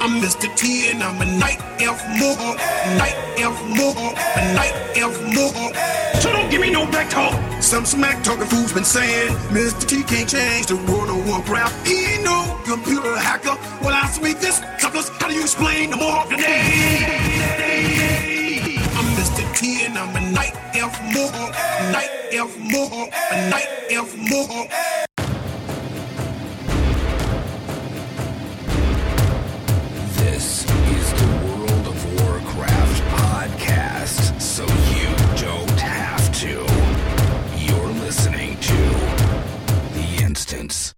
I'm Mr. T and I'm a night elf mohawk, night elf mohawk, a night elf mohawk. So don't give me no back talk. Some smack talking fools been saying Mr. T can't change the world of Warcraft. He ain't no computer hacker. Well, I speak this, suckers. How do you explain the mohawk today? I'm Mr. T and I'm a night elf mohawk, night elf mohawk, a night elf mohawk. This is the World of Warcraft podcast, so you don't have to. You're listening to The Instance.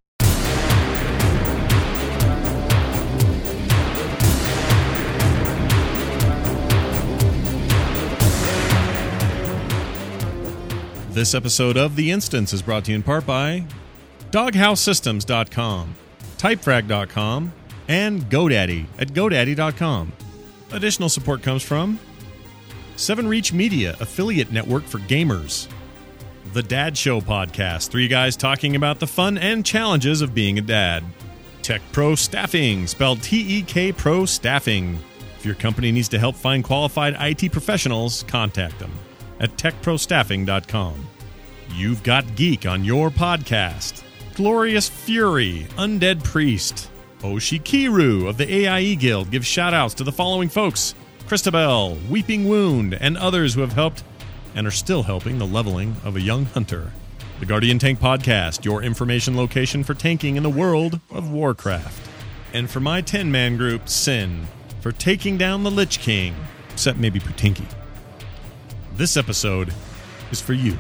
This episode of The Instance is brought to you in part by DoghouseSystems.com, Typefrag.com, and GoDaddy at GoDaddy.com. Additional support comes from 7Reach Media, affiliate network for gamers. The Dad Show podcast, three guys talking about the fun and challenges of being a dad. Tech Pro Staffing, spelled T-E-K Pro Staffing. If your company needs to help find qualified IT professionals, contact them at techprostaffing.com. You've got geek on your podcast. Glorious Fury, Undead Priest, Oshikiru of the AIE Guild gives shout-outs to the following folks: Christabel, Weeping Wound, and others who have helped and are still helping the leveling of a young hunter. The Guardian Tank Podcast, your information location for tanking in the world of Warcraft. And for my 10-man group, Sin, for taking down the Lich King, except maybe Putinki. This episode is for you.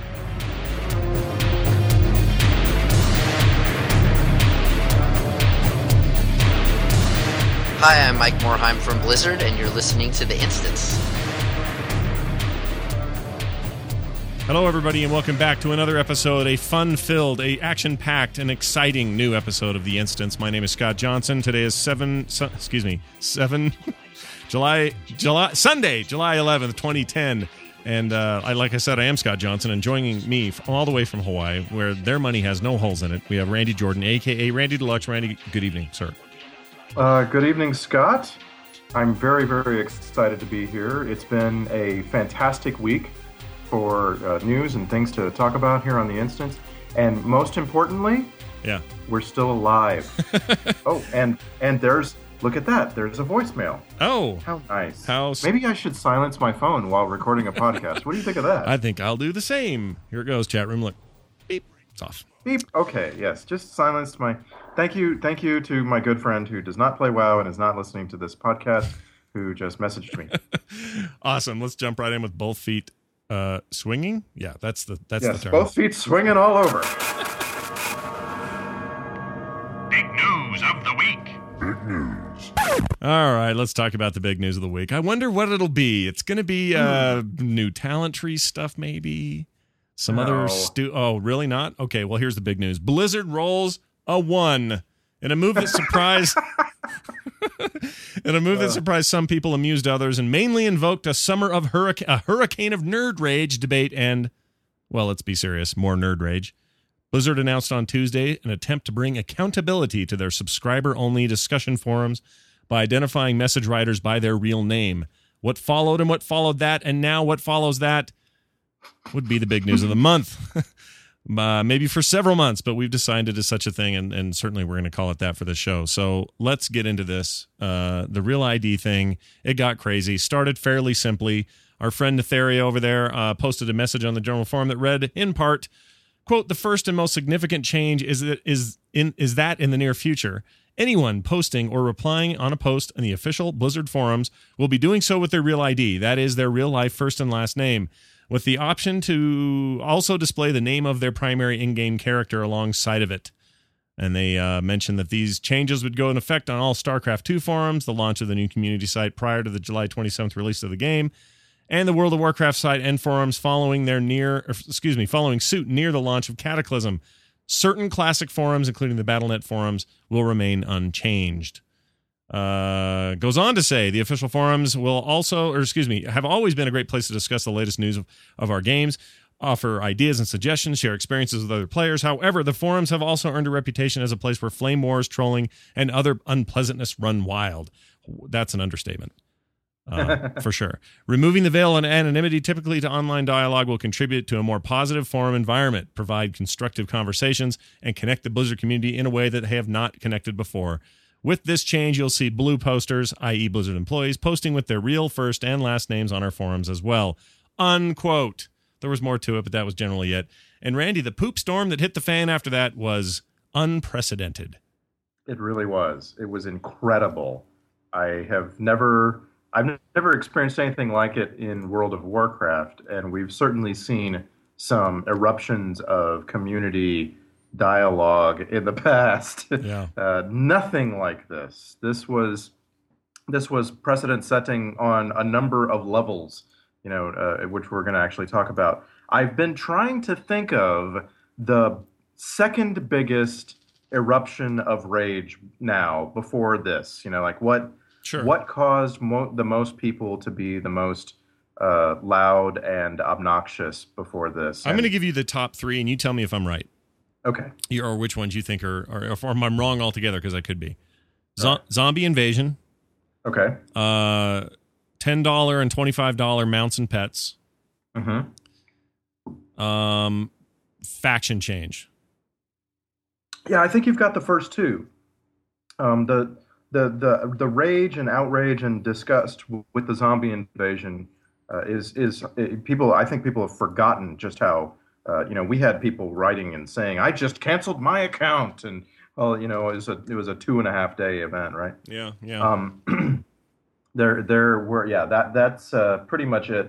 Hi, I'm Mike Morheim from Blizzard, and you're listening to The Instance. Hello, everybody, and welcome back to another episode, a fun-filled, a action-packed, and exciting new episode of The Instance. My name is Scott Johnson. Today is Sunday, July 11th, 2010. And like I said, I am Scott Johnson, and joining me all the way from Hawaii, where their money has no holes in it, we have Randy Jordan, a.k.a. Randy Deluxe. Randy, good evening, sir. Good evening, Scott. I'm very, very excited to be here. It's been a fantastic week for news and things to talk about here on The Instance. And most importantly, we're still alive. Oh, and there's... Look at that. There's a voicemail. Oh. How nice. Maybe I should silence my phone while recording a podcast. What do you think of that? I think I'll do the same. Here it goes, chat room. Look. Beep. It's off. Beep. Okay, yes. Just silenced my... Thank you to my good friend who does not play WoW and is not listening to this podcast, who just messaged me. Awesome. Let's jump right in with both feet swinging. Yeah, that's the term. Yes, both feet swinging all over. Big news of the week. Big news. All right, let's talk about the big news of the week. I wonder what it'll be. It's going to be new talent tree stuff, maybe. Some other Oh, really not? Okay, well, here's the big news. Blizzard rolls a 1 in a move that surprised surprised some people, amused others, and mainly invoked a summer of hurricane of nerd rage debate and, well, let's be serious, more nerd rage. Blizzard announced on Tuesday an attempt to bring accountability to their subscriber-only discussion forums by identifying message writers by their real name. What followed and what followed that, and now what follows that, would be the big news of the month. Maybe for several months, but we've decided it's such a thing, and certainly we're going to call it that for the show. So let's get into this. The Real ID thing, it got crazy. Started fairly simply. Our friend Netheria over there posted a message on the general forum that read, in part, quote, "The first and most significant change is that in the near future, anyone posting or replying on a post in the official Blizzard forums will be doing so with their real ID, that is, their real-life first and last name, with the option to also display the name of their primary in-game character alongside of it." And they mentioned that these changes would go in effect on all StarCraft 2 forums, the launch of the new community site prior to the July 27th release of the game, and the World of Warcraft site and forums following suit near the launch of Cataclysm. Certain classic forums, including the Battle.net forums, will remain unchanged. Goes on to say the official forums will have always been a great place to discuss the latest news of our games, offer ideas and suggestions, share experiences with other players. However, the forums have also earned a reputation as a place where flame wars, trolling, and other unpleasantness run wild. That's an understatement. For sure. Removing the veil and anonymity typically to online dialogue will contribute to a more positive forum environment, provide constructive conversations, and connect the Blizzard community in a way that they have not connected before. With this change, you'll see blue posters, i.e. Blizzard employees, posting with their real first and last names on our forums as well. Unquote. There was more to it, but that was generally it. And Randy, the poop storm that hit the fan after that was unprecedented. It really was. It was incredible. I've never experienced anything like it in World of Warcraft, and we've certainly seen some eruptions of community dialogue in the past. Yeah. Nothing like this. This was precedent setting on a number of levels, which we're going to actually talk about. I've been trying to think of the second biggest eruption of rage now before this. What caused the most people to be the most loud and obnoxious before this? I'm going to give you the top three, and you tell me if I'm right. Okay. Or which ones you think or if I'm wrong altogether, because I could be. Right. Zombie invasion. Okay. $10 and $25 mounts and pets. Mm-hmm. Faction change. Yeah, I think you've got the first two. The rage and outrage and disgust with the zombie invasion is people. I think people have forgotten just how we had people writing and saying, "I just canceled my account," and it was a 2.5 day event, right? Yeah. There were that's pretty much it.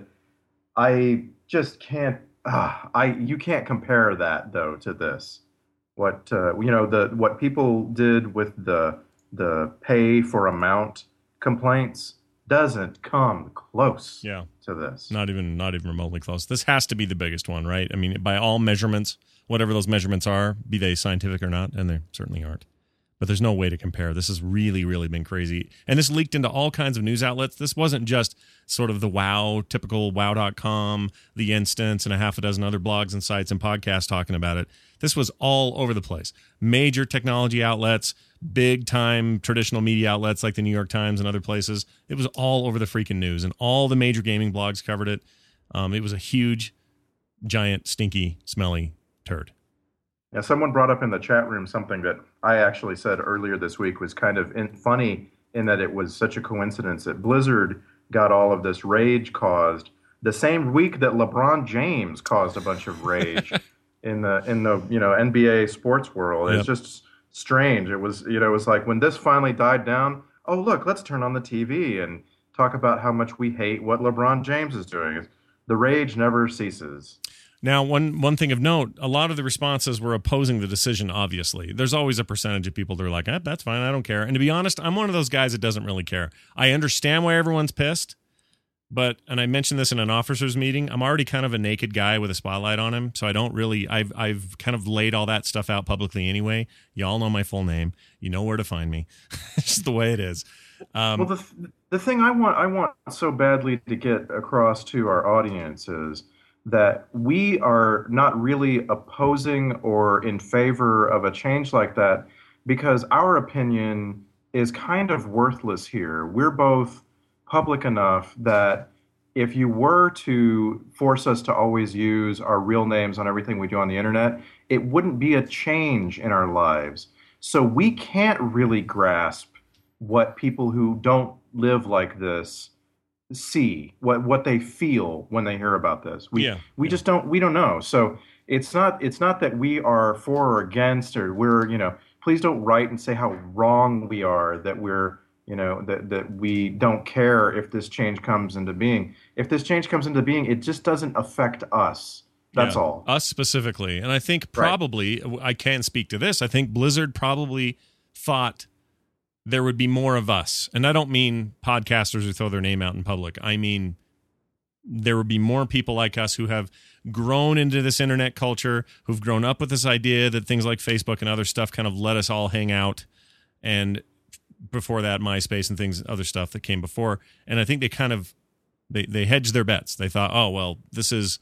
I just can't. You can't compare that though to this. What what people did with the pay for a mount complaints doesn't come close to this. Not even remotely close. This has to be the biggest one, right? I mean, by all measurements, whatever those measurements are, be they scientific or not, and they certainly aren't. But there's no way to compare. This has really, really been crazy. And this leaked into all kinds of news outlets. This wasn't just sort of the typical wow.com, The Instance, and a half a dozen other blogs and sites and podcasts talking about it. This was all over the place. Major technology outlets, big-time traditional media outlets like the New York Times and other places. It was all over the freaking news, and all the major gaming blogs covered it. It was a huge, giant, stinky, smelly turd. Yeah, someone brought up in the chat room something that I actually said earlier this week was kind of funny in that it was such a coincidence that Blizzard got all of this rage caused the same week that LeBron James caused a bunch of rage in the NBA sports world. It's just strange. It was like when this finally died down, oh look, let's turn on the TV and talk about how much we hate what LeBron James is doing. The rage never ceases. Now, one thing of note, a lot of the responses were opposing the decision, obviously. There's always a percentage of people that are like, that's fine, I don't care. And to be honest, I'm one of those guys that doesn't really care. I understand why everyone's pissed, and I mentioned this in an officers meeting, I'm already kind of a naked guy with a spotlight on him, so I don't really, I've kind of laid all that stuff out publicly anyway. Y'all know my full name. You know where to find me. It's just the way it is. Well, the thing I want so badly to get across to our audience is that we are not really opposing or in favor of a change like that because our opinion is kind of worthless here. We're both public enough that if you were to force us to always use our real names on everything we do on the internet, it wouldn't be a change in our lives. So we can't really grasp what people who don't live like this see, what they feel when they hear about this. We don't know. So it's not that we are for or against, or we're, please don't write and say how wrong we are, that we're, that we don't care if this change comes into being. If this change comes into being, it just doesn't affect us. That's all. Us specifically. And I think probably, I can't speak to this, I think Blizzard probably thought there would be more of us. And I don't mean podcasters who throw their name out in public. I mean, there would be more people like us who have grown into this internet culture, who've grown up with this idea that things like Facebook and other stuff kind of let us all hang out. And before that, MySpace and other stuff that came before. And I think they kind of, they hedged their bets. They thought, oh, well, this is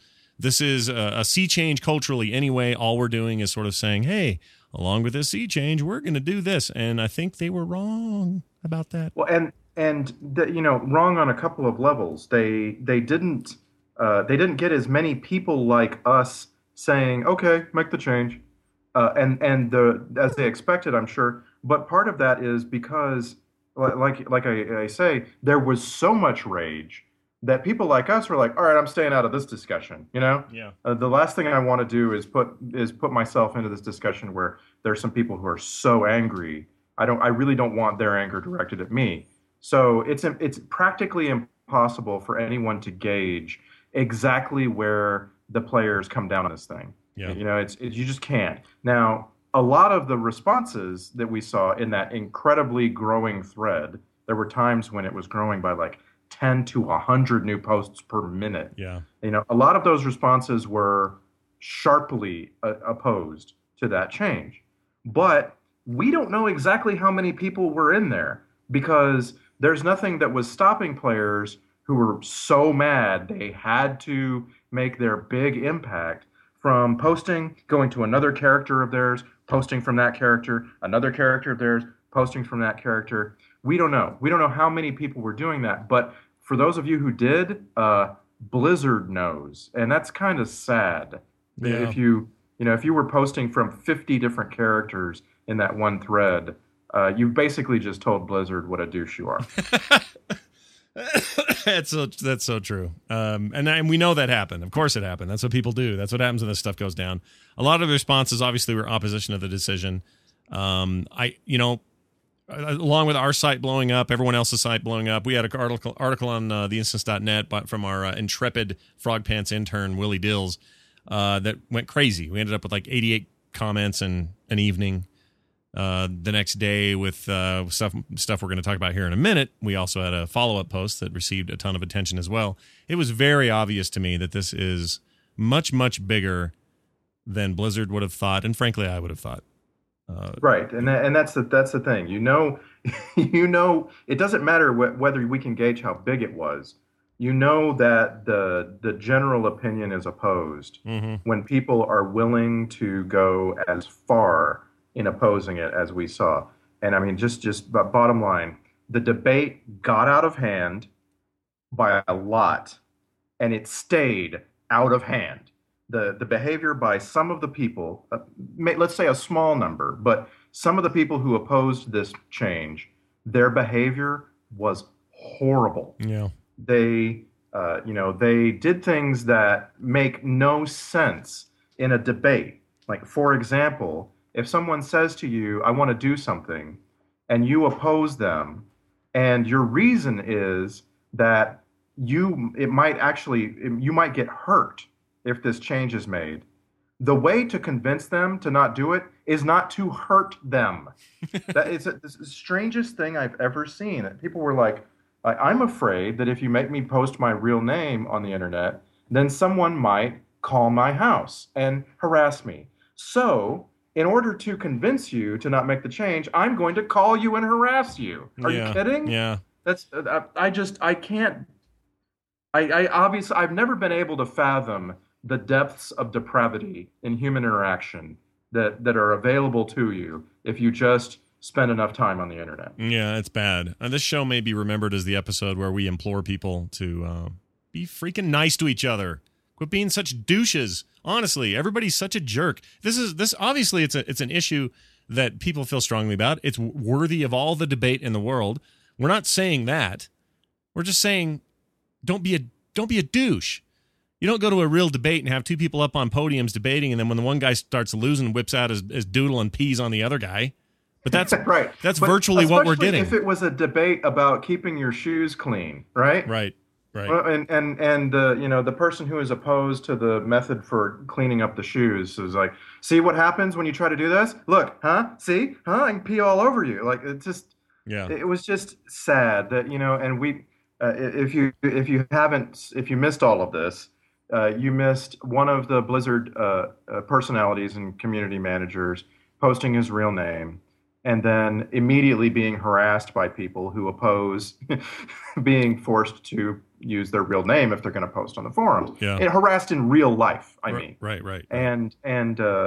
a sea change culturally anyway. All we're doing is sort of saying, hey, along with this sea change, we're going to do this. And I think they were wrong about that. Well, wrong on a couple of levels. They didn't get as many people like us saying, okay, make the change, as they expected, I'm sure. But part of that is because, like I say, there was so much rage that people like us were like, all right, I'm staying out of this discussion. Yeah. The last thing I want to do is put myself into this discussion where there's some people who are so angry. I really don't want their anger directed at me. So it's practically impossible for anyone to gauge exactly where the players come down on this thing. Yeah. You just can't. Now, a lot of the responses that we saw in that incredibly growing thread, there were times when it was growing by like 10 to 100 new posts per minute. Yeah. A lot of those responses were sharply opposed to that change. But we don't know exactly how many people were in there because there's nothing that was stopping players who were so mad they had to make their big impact from posting, going to another character of theirs, posting from that character, another character of theirs, posting from that character. We don't know. We don't know how many people were doing that. But for those of you who did, Blizzard knows. And that's kind of sad. Yeah. If you were posting from 50 different characters in that one thread, you basically just told Blizzard what a douche you are. That's so true. And we know that happened. Of course it happened. That's what people do. That's what happens when this stuff goes down. A lot of the responses obviously were opposition to the decision. Along with our site blowing up, everyone else's site blowing up, we had an article on theinstance.net from our intrepid Frog Pants intern, Willie Dills, that went crazy. We ended up with like 88 comments in an evening. The next day with stuff we're going to talk about here in a minute, we also had a follow-up post that received a ton of attention as well. It was very obvious to me that this is much, much bigger than Blizzard would have thought, and frankly, I would have thought. Right, and that's the thing. It doesn't matter whether we can gauge how big it was. That the general opinion is opposed when people are willing to go as far in opposing it as we saw. And I mean, just bottom line, the debate got out of hand by a lot, and it stayed out of hand. The behavior by some of the people, let's say a small number, but some of the people who opposed this change, their behavior was horrible. Yeah. They did things that make no sense in a debate. Like, for example, if someone says to you, I want to do something, and you oppose them, and your reason is that you might get hurt if this change is made, the way to convince them to not do it is not to hurt them. That is the strangest thing I've ever seen. People were like, I'm afraid that if you make me post my real name on the internet, then someone might call my house and harass me. So, in order to convince you to not make the change, I'm going to call you and harass you. Are you kidding? Yeah. That's I can't. Obviously I've never been able to fathom the depths of depravity in human interaction that are available to you if you just spend enough time on the internet. Yeah, it's bad. This show may be remembered as the episode where we implore people to be freaking nice to each other. Quit being such douches. Honestly, everybody's such a jerk. This obviously it's an issue that people feel strongly about. It's worthy of all the debate in the world. We're not saying that. We're just saying don't be a douche. You don't go to a real debate and have two people up on podiums debating, and then when the one guy starts losing, whips out his doodle and pees on the other guy. But that's right. That's virtually what we're getting. If it was a debate about keeping your shoes clean, right? Right. Well, and the person who is opposed to the method for cleaning up the shoes is like, see what happens when you try to do this? Look, see, I can pee all over you. Like, it's just, it was just sad that and we, if you missed all of this, you missed one of the Blizzard personalities and community managers posting his real name, and then immediately being harassed by people who oppose being forced to use their real name if they're going to post on the forums. Yeah. And harassed in real life, I mean. Right. And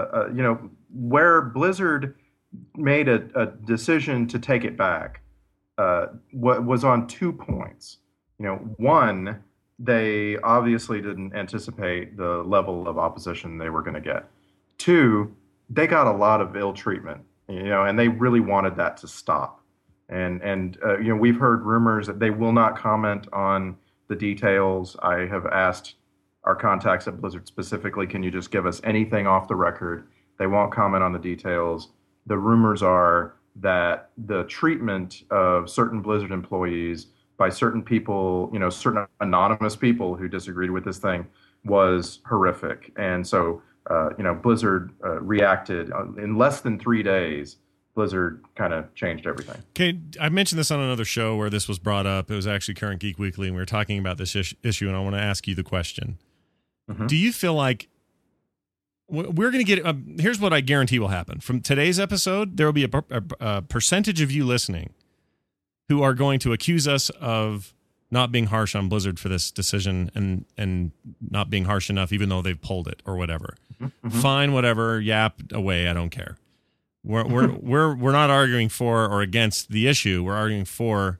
where Blizzard made a decision to take it back, was on 2 points. One, they obviously didn't anticipate the level of opposition they were going to get. Two, they got a lot of ill treatment, and they really wanted that to stop. And we've heard rumors that they will not comment on the details. I have asked our contacts at Blizzard specifically, can you just give us anything off the record? They won't comment on the details. The rumors are that the treatment of certain Blizzard employees by certain people, certain anonymous people who disagreed with this thing was horrific. And so, Blizzard reacted in less than 3 days. Blizzard kind of changed everything. Okay, I mentioned this on another show where this was brought up. It was actually Current Geek Weekly, and we were talking about this issue, and I want to ask you the question. Mm-hmm. Do you feel like we're going to get here's what I guarantee will happen. From today's episode, there will be a percentage of you listening who are going to accuse us of not being harsh on Blizzard for this decision and not being harsh enough, even though they've pulled it or whatever. Mm-hmm. Fine, whatever, yap away. I don't care. We're not arguing for or against the issue. We're arguing for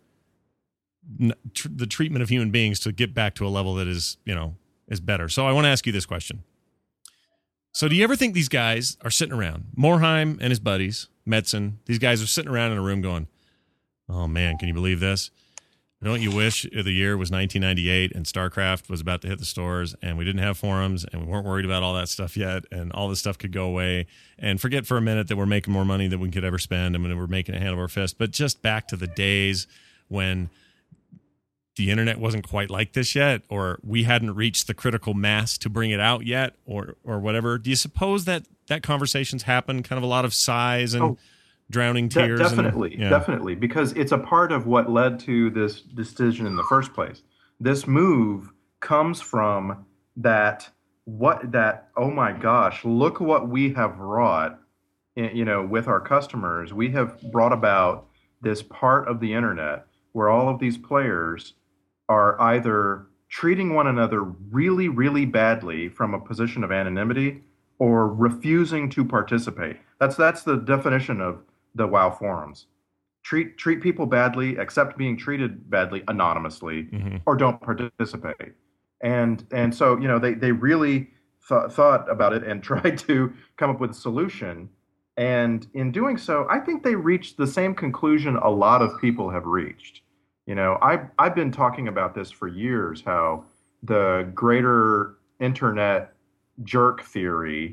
the treatment of human beings to get back to a level that is better. So I want to ask you this question. So do you ever think these guys are sitting around, Morheim and his buddies, Metzen, these guys are sitting around in a room going, oh man, can you believe this? Don't you wish the year was 1998 and StarCraft was about to hit the stores and we didn't have forums and we weren't worried about all that stuff yet and all this stuff could go away, and forget for a minute that we're making more money than we could ever spend and we're making a hand over fist, but just back to the days when the internet wasn't quite like this yet, or we hadn't reached the critical mass to bring it out yet, or whatever. Do you suppose that conversations happen, kind of a lot of sighs and drowning tears? Definitely, because it's a part of what led to this decision in the first place. This move comes from that, oh my gosh, look what we have wrought, with our customers. We have brought about this part of the internet where all of these players are either treating one another really, really badly from a position of anonymity or refusing to participate. That's the definition of the WoW forums. Treat people badly, accept being treated badly anonymously, mm-hmm. or don't participate. And so, they really thought about it and tried to come up with a solution. And in doing so, I think they reached the same conclusion a lot of people have reached. I've been talking about this for years, how the greater internet jerk theory,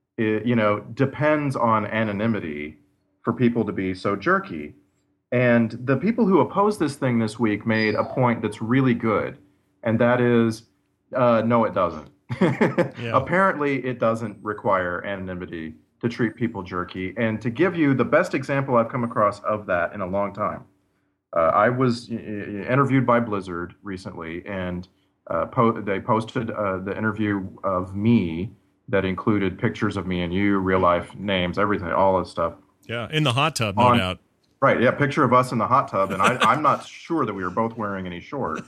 depends on anonymity for people to be so jerky. And the people who oppose this thing this week made a point that's really good. And that is, no, it doesn't. Yeah. Apparently, it doesn't require anonymity to treat people jerky. And to give you the best example I've come across of that in a long time, I was interviewed by Blizzard recently, and they posted the interview of me that included pictures of me and you, real life names, everything, all this stuff. Yeah, in the hot tub, no doubt. Right, yeah, picture of us in the hot tub, and I'm not sure that we were both wearing any shorts.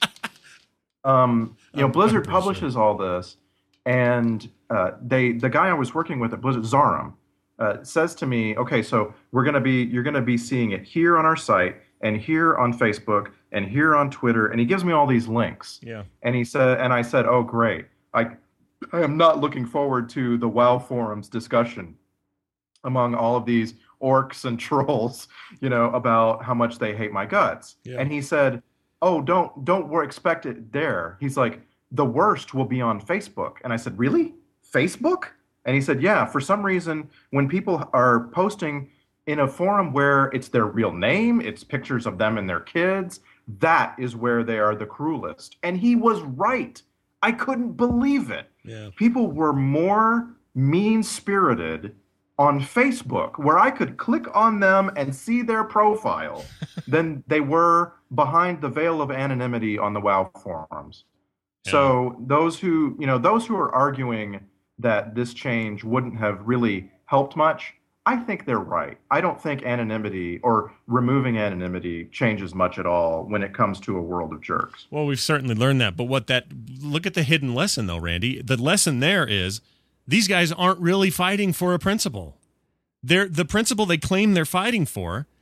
Blizzard publishes all this, and the guy I was working with at Blizzard, Zarum, says to me, okay, so you're gonna be seeing it here on our site, and here on Facebook, and here on Twitter, and he gives me all these links. Yeah. And I said, oh great, I am not looking forward to the WoW forums discussion among all of these orcs and trolls, about how much they hate my guts. Yeah. And he said, oh, don't expect it there. He's like, the worst will be on Facebook. And I said, really? Facebook? And he said, yeah, for some reason, when people are posting in a forum where it's their real name, it's pictures of them and their kids, that is where they are the cruelest. And he was right. I couldn't believe it. Yeah. People were more mean-spirited on Facebook, where I could click on them and see their profile, than they were behind the veil of anonymity on the WoW forums. Yeah. So those who are arguing that this change wouldn't have really helped much, I think they're right. I don't think anonymity or removing anonymity changes much at all when it comes to a world of jerks. Well, we've certainly learned that. But look at the hidden lesson, though, Randy. The lesson there is these guys aren't really fighting for a principle. The principle they claim they're fighting for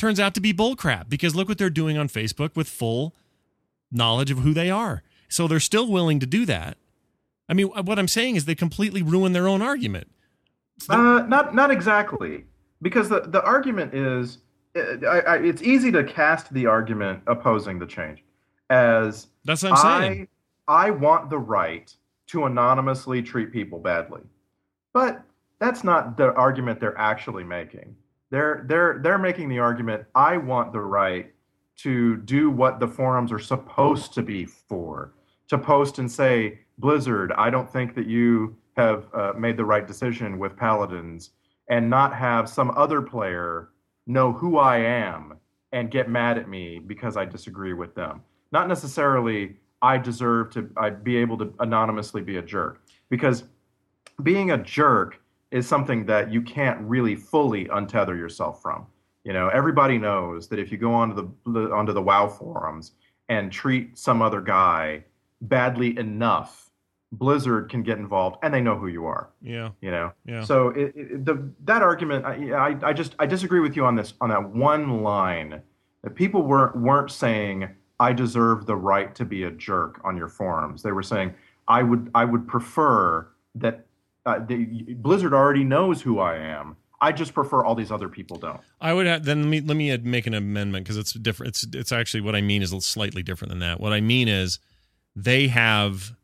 turns out to be bullcrap, because look what they're doing on Facebook with full knowledge of who they are. So they're still willing to do that. I mean, what I'm saying is they completely ruin their own argument. Not exactly, because the argument is, it's easy to cast the argument opposing the change as that's what I'm saying. I want the right to anonymously treat people badly, but that's not the argument they're actually making. They're making the argument, I want the right to do what the forums are supposed to be for, to post and say, Blizzard, I don't think that you have made the right decision with Paladins, and not have some other player know who I am and get mad at me because I disagree with them. Not necessarily I deserve to be able to anonymously be a jerk, because being a jerk is something that you can't really fully untether yourself from. You know, everybody knows that if you go onto the WoW forums and treat some other guy badly enough, Blizzard can get involved, and they know who you are. Yeah. You know. Yeah. So that argument, I disagree with you on that one line. That people weren't saying I deserve the right to be a jerk on your forums. They were saying I would prefer that Blizzard already knows who I am. I just prefer all these other people don't. I would have, then let me make an amendment, because it's different. It's actually, what I mean is slightly different than that. What I mean is they have,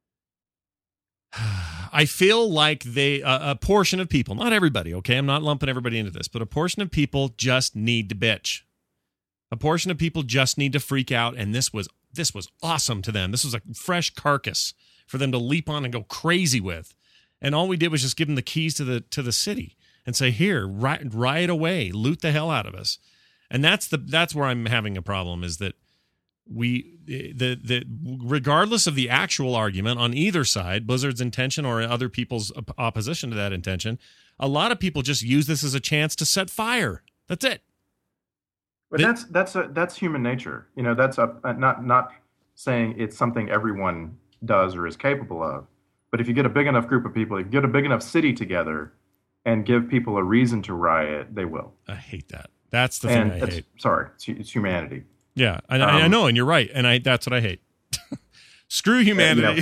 I feel like a portion of people, not everybody, okay? I'm not lumping everybody into this, but a portion of people just need to bitch. A portion of people just need to freak out, and this was awesome to them. This was a fresh carcass for them to leap on and go crazy with. And all we did was just give them the keys to the city and say, here, riot away, loot the hell out of us. And that's where I'm having a problem, is that regardless of the actual argument on either side, Blizzard's intention or other people's opposition to that intention, a lot of people just use this as a chance to set fire. That's it. But that's human nature. You know, that's not saying it's something everyone does or is capable of. But if you get a big enough group of people, if you get a big enough city together and give people a reason to riot, they will. I hate that. That's the thing I hate. Sorry, it's humanity. Yeah, I know, and you're right, and that's what I hate. Screw humanity.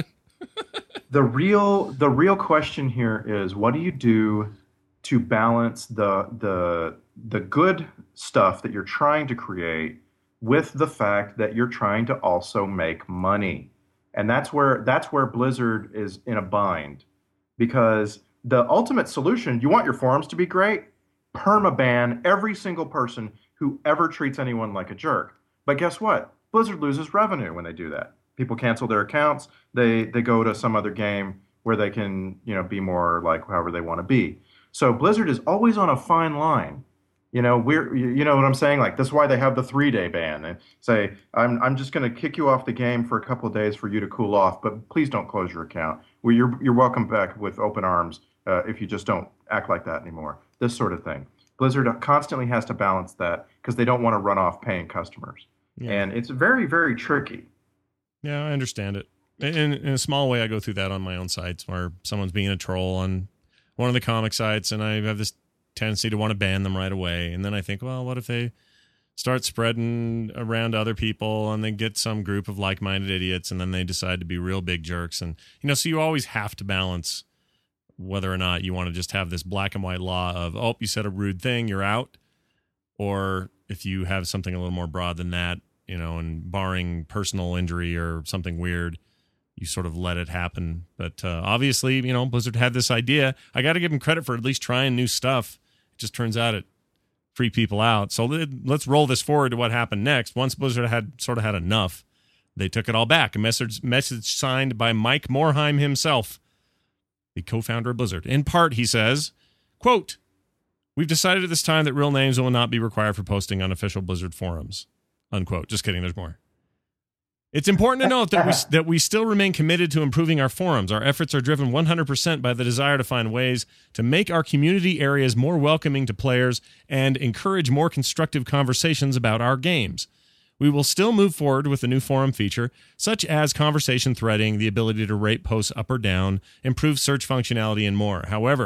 The real question here is, what do you do to balance the good stuff that you're trying to create with the fact that you're trying to also make money? And that's where Blizzard is in a bind, because the ultimate solution, you want your forums to be great, permaban every single person who ever treats anyone like a jerk. But guess what? Blizzard loses revenue when they do that. People cancel their accounts. They go to some other game where they can, be more like however they want to be. So Blizzard is always on a fine line. You know what I'm saying? Like, that's why they have the 3-day ban and say, I'm just going to kick you off the game for a couple of days for you to cool off, but please don't close your account. Well, you're welcome back with open arms if you just don't act like that anymore. This sort of thing. Blizzard constantly has to balance that because they don't want to run off paying customers. Yeah. And it's very, very tricky. Yeah, I understand it. In a small way, I go through that on my own sites where someone's being a troll on one of the comic sites, and I have this tendency to want to ban them right away. And then I think, well, what if they start spreading around to other people and they get some group of like-minded idiots, and then they decide to be real big jerks? And, so you always have to balance whether or not you want to just have this black and white law of, oh, you said a rude thing, you're out. Or if you have something a little more broad than that, and barring personal injury or something weird, you sort of let it happen. But obviously, Blizzard had this idea. I got to give them credit for at least trying new stuff. It just turns out it freaked people out. So let's roll this forward to what happened next. Once Blizzard had had enough, they took it all back. A message signed by Mike Morhaime himself, the co-founder of Blizzard. In part, he says, quote, "We've decided at this time that real names will not be required for posting on official Blizzard forums." Unquote. Just kidding. There's more. It's important to note that we still remain committed to improving our forums. Our efforts are driven 100% by the desire to find ways to make our community areas more welcoming to players and encourage more constructive conversations about our games. We will still move forward with the new forum feature, such as conversation threading, the ability to rate posts up or down, improve search functionality, and more. However,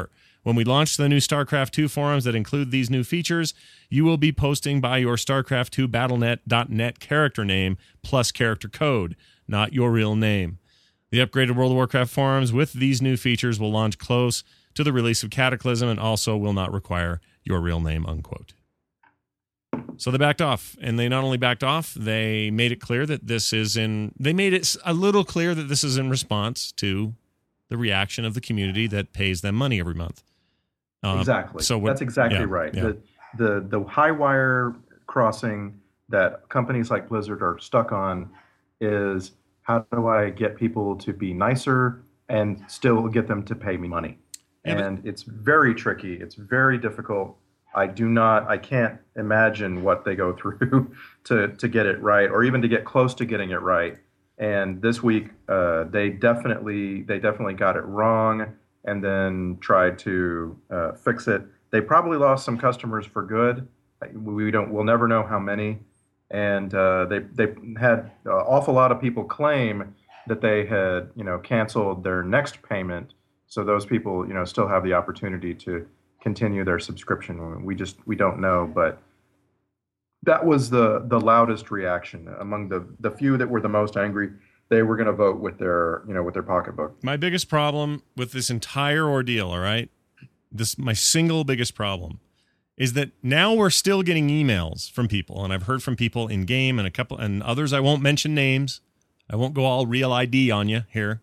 When we launch the new StarCraft 2 forums that include these new features, you will be posting by your StarCraft 2 Battle.net character name plus character code, not your real name. The upgraded World of Warcraft forums with these new features will launch close to the release of Cataclysm and also will not require your real name, unquote. So they backed off, and they not only backed off, they made it clear that they made it a little clear that this is in response to the reaction of the community that pays them money every month. Exactly. That's exactly right. Yeah. The high wire crossing that companies like Blizzard are stuck on is, how do I get people to be nicer and still get them to pay me money? And it's very tricky. It's very difficult. I can't imagine what they go through to get it right, or even to get close to getting it right. And this week, they definitely got it wrong, and then tried to fix it. They probably lost some customers for good. We'll never know how many. And they had an awful lot of people claim that they had canceled their next payment. So those people still have the opportunity to continue their subscription. We don't know, but that was the loudest reaction among the few that were the most angry. They were going to vote with their pocketbook. My biggest problem with this entire ordeal, all right, my single biggest problem is that now we're still getting emails from people, and I've heard from people in game and a couple and others. I won't mention names. I won't go all real ID on you here.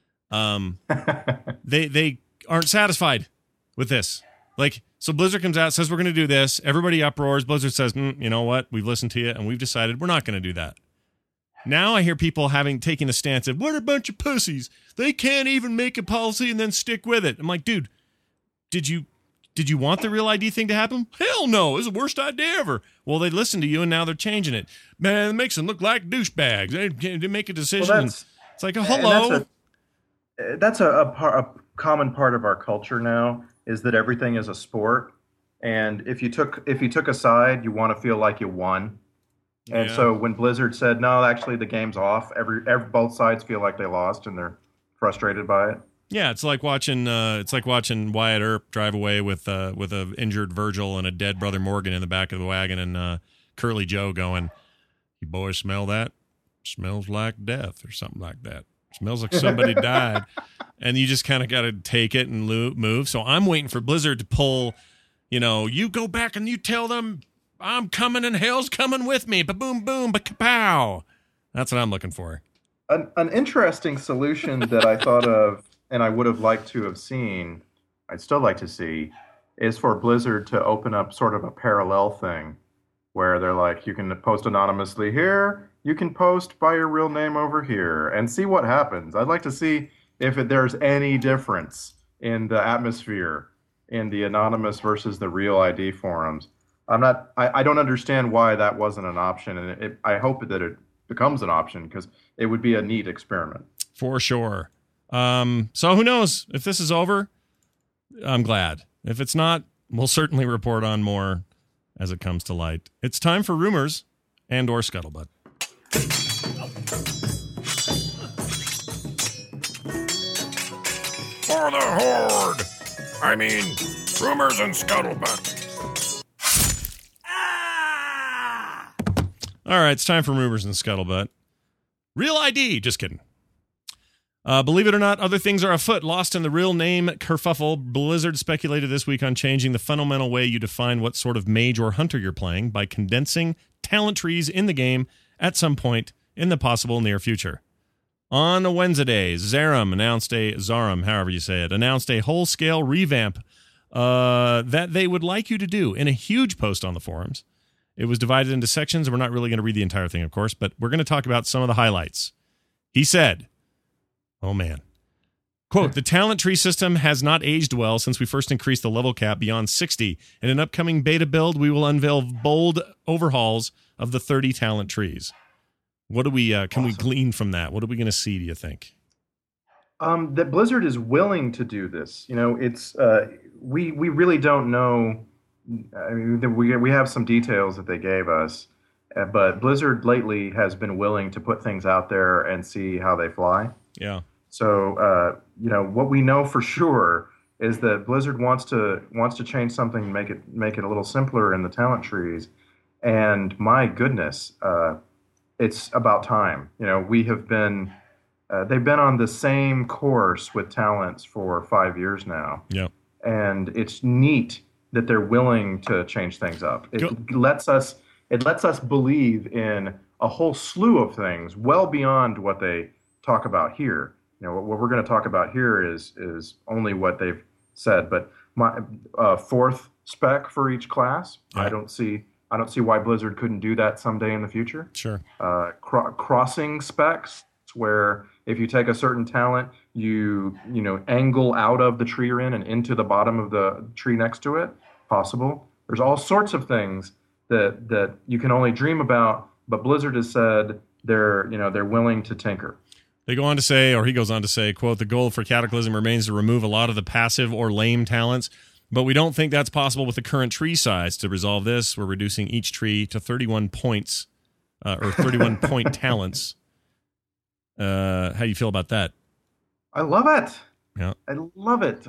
They aren't satisfied with this. Like, so Blizzard comes out, says we're going to do this. Everybody uproars. Blizzard says, you know what? We've listened to you, and we've decided we're not going to do that. Now I hear people taking a stance of, what a bunch of pussies. They can't even make a policy and then stick with it. I'm like, dude, did you want the real ID thing to happen? Hell no. It's the worst idea ever. Well, they listened to you, and now they're changing it. Man, it makes them look like douchebags. They make a decision. Well, it's like, hello. That's a common part of our culture now, is that everything is a sport. And if you took a side, you want to feel like you won. And so when Blizzard said, no, actually the game's off, both sides feel like they lost, and they're frustrated by it. Yeah, it's like watching Wyatt Earp drive away with a injured Virgil and a dead Brother Morgan in the back of the wagon, and Curly Joe going, "You boys smell that? Smells like death," or something like that. Smells like somebody died. And you just kind of got to take it and move. So I'm waiting for Blizzard to pull, you go back and you tell them I'm coming and hell's coming with me. Ba-boom, boom, ba-kapow. That's what I'm looking for. An interesting solution that I thought of, and I would have liked to have seen, I'd still like to see, is for Blizzard to open up sort of a parallel thing where they're like, you can post anonymously here, you can post by your real name over here, and see what happens. I'd like to see if there's any difference in the atmosphere in the anonymous versus the real ID forums. I don't understand why that wasn't an option, and I hope that it becomes an option, because it would be a neat experiment. For sure. So who knows? If this is over, I'm glad. If it's not, we'll certainly report on more as it comes to light. It's time for rumors and or scuttlebutt. For the Horde! I mean, rumors and scuttlebutt. All right, it's time for rumors and scuttlebutt. Real ID, just kidding. Believe it or not, other things are afoot. Lost in the real name kerfuffle, Blizzard speculated this week on changing the fundamental way you define what sort of mage or hunter you're playing by condensing talent trees in the game at some point in the possible near future. On Wednesday, Zaram, however you say it, announced a whole-scale revamp that they would like you to do in a huge post on the forums. It was divided into sections, and we're not really going to read the entire thing, of course, but we're going to talk about some of the highlights. He said, oh man, quote, the talent tree system has not aged well since we first increased the level cap beyond 60. In an upcoming beta build, we will unveil bold overhauls of the 30 talent trees. What do we can we glean from that? What are we going to see, do you think? That Blizzard is willing to do this. It's we really don't know. I mean, we have some details that they gave us, but Blizzard lately has been willing to put things out there and see how they fly. Yeah. So, what we know for sure is that Blizzard wants to change something and make it a little simpler in the talent trees. And my goodness, it's about time. We have been they've been on the same course with talents for 5 years now. Yeah. And it's neat that they're willing to change things up. It lets us believe in a whole slew of things well beyond what they talk about here. What we're going to talk about here is only what they've said. But my fourth spec for each class, yeah. I don't see why Blizzard couldn't do that someday in the future. Sure. Crossing specs, where if you take a certain talent, you angle out of the tree you're in and into the bottom of the tree next to it. Possible. There's all sorts of things that you can only dream about, but Blizzard has said they're willing to tinker. They go on to say, or he goes on to say, quote, "The goal for Cataclysm remains to remove a lot of the passive or lame talents, but we don't think that's possible with the current tree size. To resolve this, we're reducing each tree to 31 points, or 31 point talents." How do you feel about that? I love it. Yeah. I love it.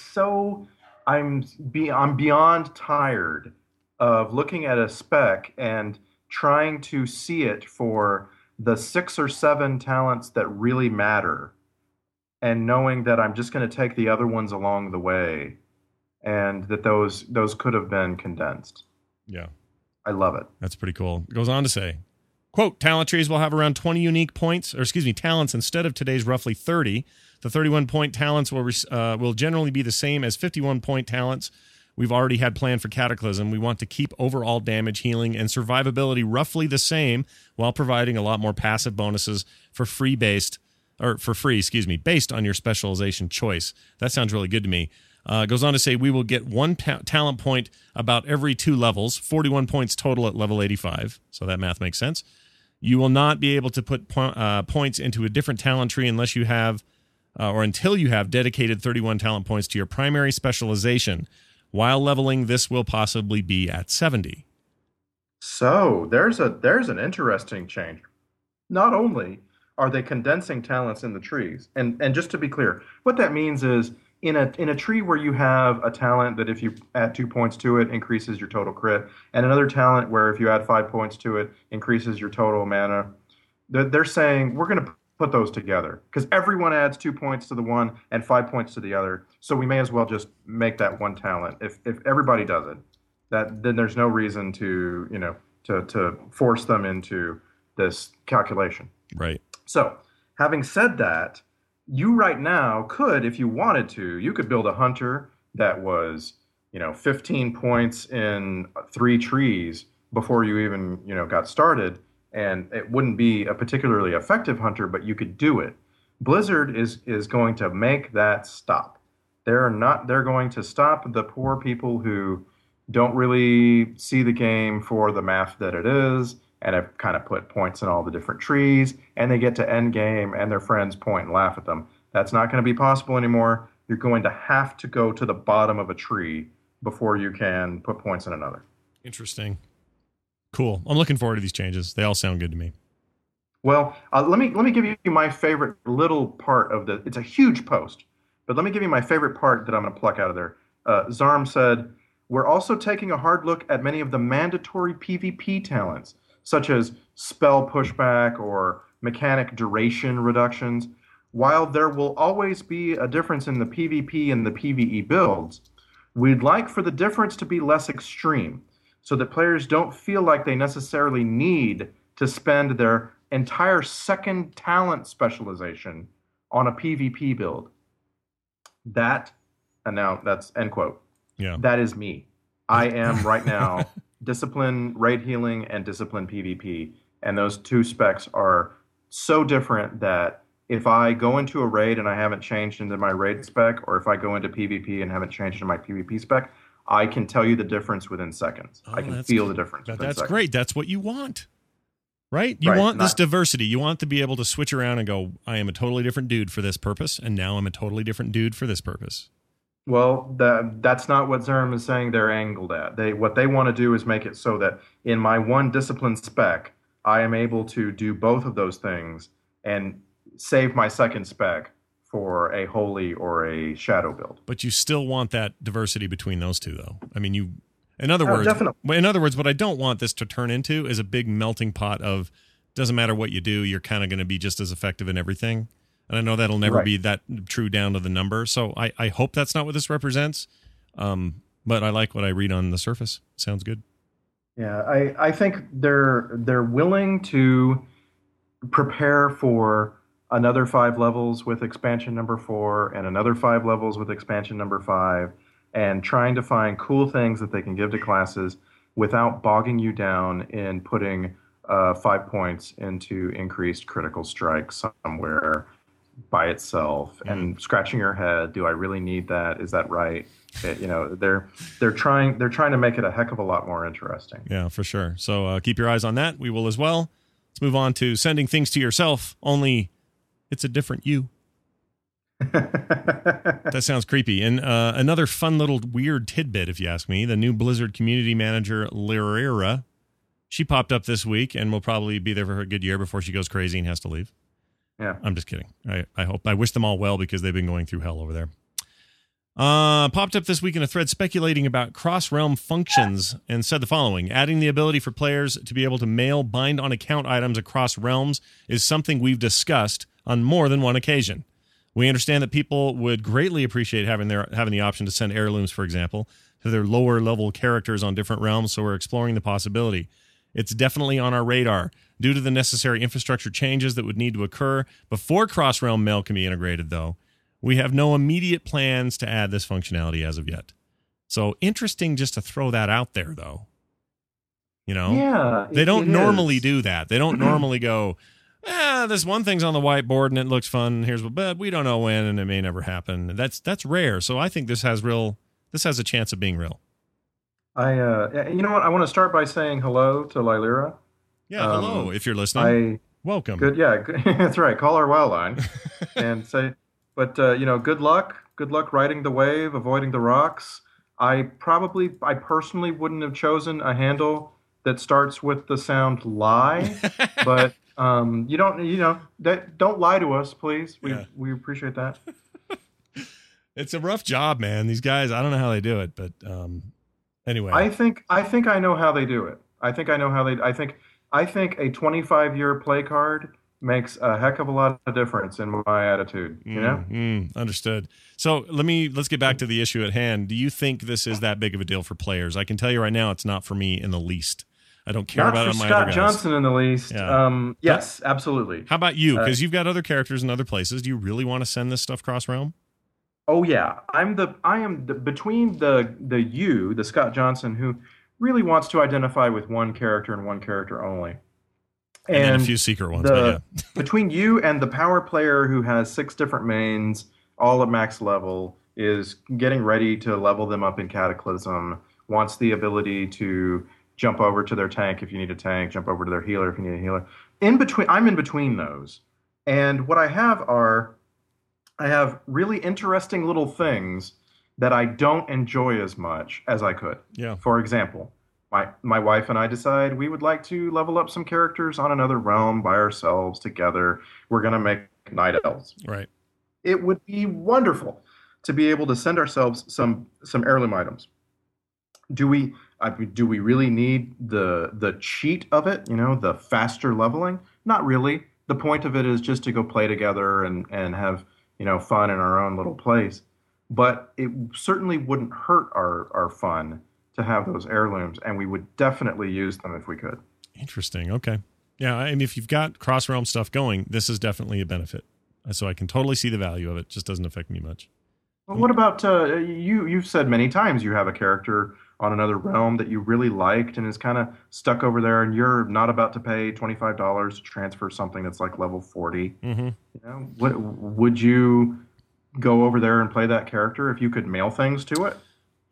I'm beyond tired of looking at a spec and trying to see it for the 6 or 7 talents that really matter, and knowing that I'm just going to take the other ones along the way, and that those could have been condensed. Yeah. I love it. That's pretty cool. It goes on to say, quote, "Talent trees will have around 20 unique talents instead of today's roughly 30. The 31-point talents will generally be the same as 51-point talents we've already had planned for Cataclysm. We want to keep overall damage, healing, and survivability roughly the same while providing a lot more passive bonuses based on your specialization choice." That sounds really good to me. Goes on to say, "We will get one talent point about every 2 levels, 41 points total at level 85. So that math makes sense. You will not be able to put points into a different talent tree unless you have, or until you have dedicated 31 talent points to your primary specialization. While leveling, this will possibly be at 70. So there's an interesting change. Not only are they condensing talents in the trees, and just to be clear, what that means is in a tree where you have a talent that if you add 2 points to it increases your total crit, and another talent where if you add 5 points to it increases your total mana, they're saying we're going to put those together because everyone adds 2 points to the one and 5 points to the other. So we may as well just make that one talent. If everybody does it, then there's no reason to force them into this calculation. Right. So having said that, you right now could, if you wanted to, you could build a hunter that was 15 points in 3 trees before you even got started. And it wouldn't be a particularly effective hunter, but you could do it. Blizzard is going to make that stop. They're going to stop the poor people who don't really see the game for the math that it is, and have kind of put points in all the different trees, and they get to end game and their friends point and laugh at them. That's not going to be possible anymore. You're going to have to go to the bottom of a tree before you can put points in another. Interesting. Cool. I'm looking forward to these changes. They all sound good to me. Well, let me give you my favorite little part of the. It's a huge post, but let me give you my favorite part that I'm going to pluck out of there. Zarm said, "We're also taking a hard look at many of the mandatory PvP talents, such as spell pushback or mechanic duration reductions. While there will always be a difference in the PvP and the PvE builds, we'd like for the difference to be less extreme, so that players don't feel like they necessarily need to spend their entire second talent specialization on a PvP build." That's end quote. Yeah. That is me. I am right now discipline raid healing and discipline PvP, and those 2 specs are so different that if I go into a raid and I haven't changed into my raid spec, or if I go into PvP and haven't changed into my PvP spec, I can tell you the difference within seconds. I can feel the difference. That's great. That's what you want, right? You want this diversity. You want to be able to switch around and go, I am a totally different dude for this purpose, and now I'm a totally different dude for this purpose. Well, that's not what Zerm is saying they're angled at. What they want to do is make it so that in my one discipline spec, I am able to do both of those things and save my second spec for a holy or a shadow build. But you still want that diversity between those two, though. I mean, in other words, definitely. In other words, what I don't want this to turn into is a big melting pot of doesn't matter what you do, you're kind of going to be just as effective in everything. And I know that'll never be that true down to the number. So I hope that's not what this represents. But I like what I read on the surface. Sounds good. Yeah, I think they're willing to prepare for another 5 levels with expansion number 4 and another 5 levels with expansion number 5, and trying to find cool things that they can give to classes without bogging you down in putting 5 points into increased critical strike somewhere by itself and scratching your head. Do I really need that? Is that right? They're trying to make it a heck of a lot more interesting. Yeah, for sure. So keep your eyes on that. We will as well. Let's move on to sending things to yourself, only it's a different you. That sounds creepy. And another fun little weird tidbit, if you ask me, the new Blizzard community manager, Lyra, she popped up this week and will probably be there for a good year before she goes crazy and has to leave. Yeah. I'm just kidding. I wish them all well because they've been going through hell over there. Popped up this week in a thread speculating about cross-realm functions and said the following: adding the ability for players to be able to mail bind-on-account items across realms is something we've discussed on more than one occasion. We understand that people would greatly appreciate having the option to send heirlooms, for example, to their lower-level characters on different realms, so we're exploring the possibility. It's definitely on our radar. Due to the necessary infrastructure changes that would need to occur before cross-realm mail can be integrated, though, we have no immediate plans to add this functionality as of yet. So interesting just to throw that out there, though. Yeah, they don't normally do that. They don't normally go, this one thing's on the whiteboard and it looks fun. But we don't know when, and it may never happen. That's rare. So I think this has a chance of being real. You know what? I want to start by saying hello to Lyra. Yeah, hello. If you're listening, welcome. Good. Yeah, that's right. Call our WoW line and say. But, good luck. Good luck riding the wave, avoiding the rocks. I personally wouldn't have chosen a handle that starts with the sound lie. But don't lie to us, please. We appreciate that. It's a rough job, man. These guys, I don't know how they do it, but anyway. I think I know how they do it. I think a 25-year play card makes a heck of a lot of difference in my attitude, Understood. So let's get back to the issue at hand. Do you think this is that big of a deal for players? I can tell you right now, it's not for me in the least. I don't care about it on my other guys. Scott Johnson in the least. Yeah. Yes, absolutely. How about you? Because you've got other characters in other places. Do you really want to send this stuff cross-realm? Oh yeah, I am between the Scott Johnson who really wants to identify with one character and one character only. And then a few secret ones. Between you and the power player who has 6 different mains, all at max level, is getting ready to level them up in Cataclysm, wants the ability to jump over to their tank if you need a tank, jump over to their healer if you need a healer. I'm in between those. And what I have really interesting little things that I don't enjoy as much as I could. Yeah. For example, my wife and I decide we would like to level up some characters on another realm by ourselves together. We're going to make night elves. Right. It would be wonderful to be able to send ourselves some heirloom items. Do we really need the cheat of it? The faster leveling? Not really. The point of it is just to go play together and have fun in our own little place. But it certainly wouldn't hurt our fun to have those heirlooms, and we would definitely use them if we could. Interesting. Okay. Yeah, I mean, if you've got cross-realm stuff going, this is definitely a benefit. So I can totally see the value of it. Just doesn't affect me much. Well, what about you've said many times you have a character on another realm that you really liked and is kind of stuck over there, and you're not about to pay $25 to transfer something that's like level 40. Mm-hmm. Would you go over there and play that character if you could mail things to it?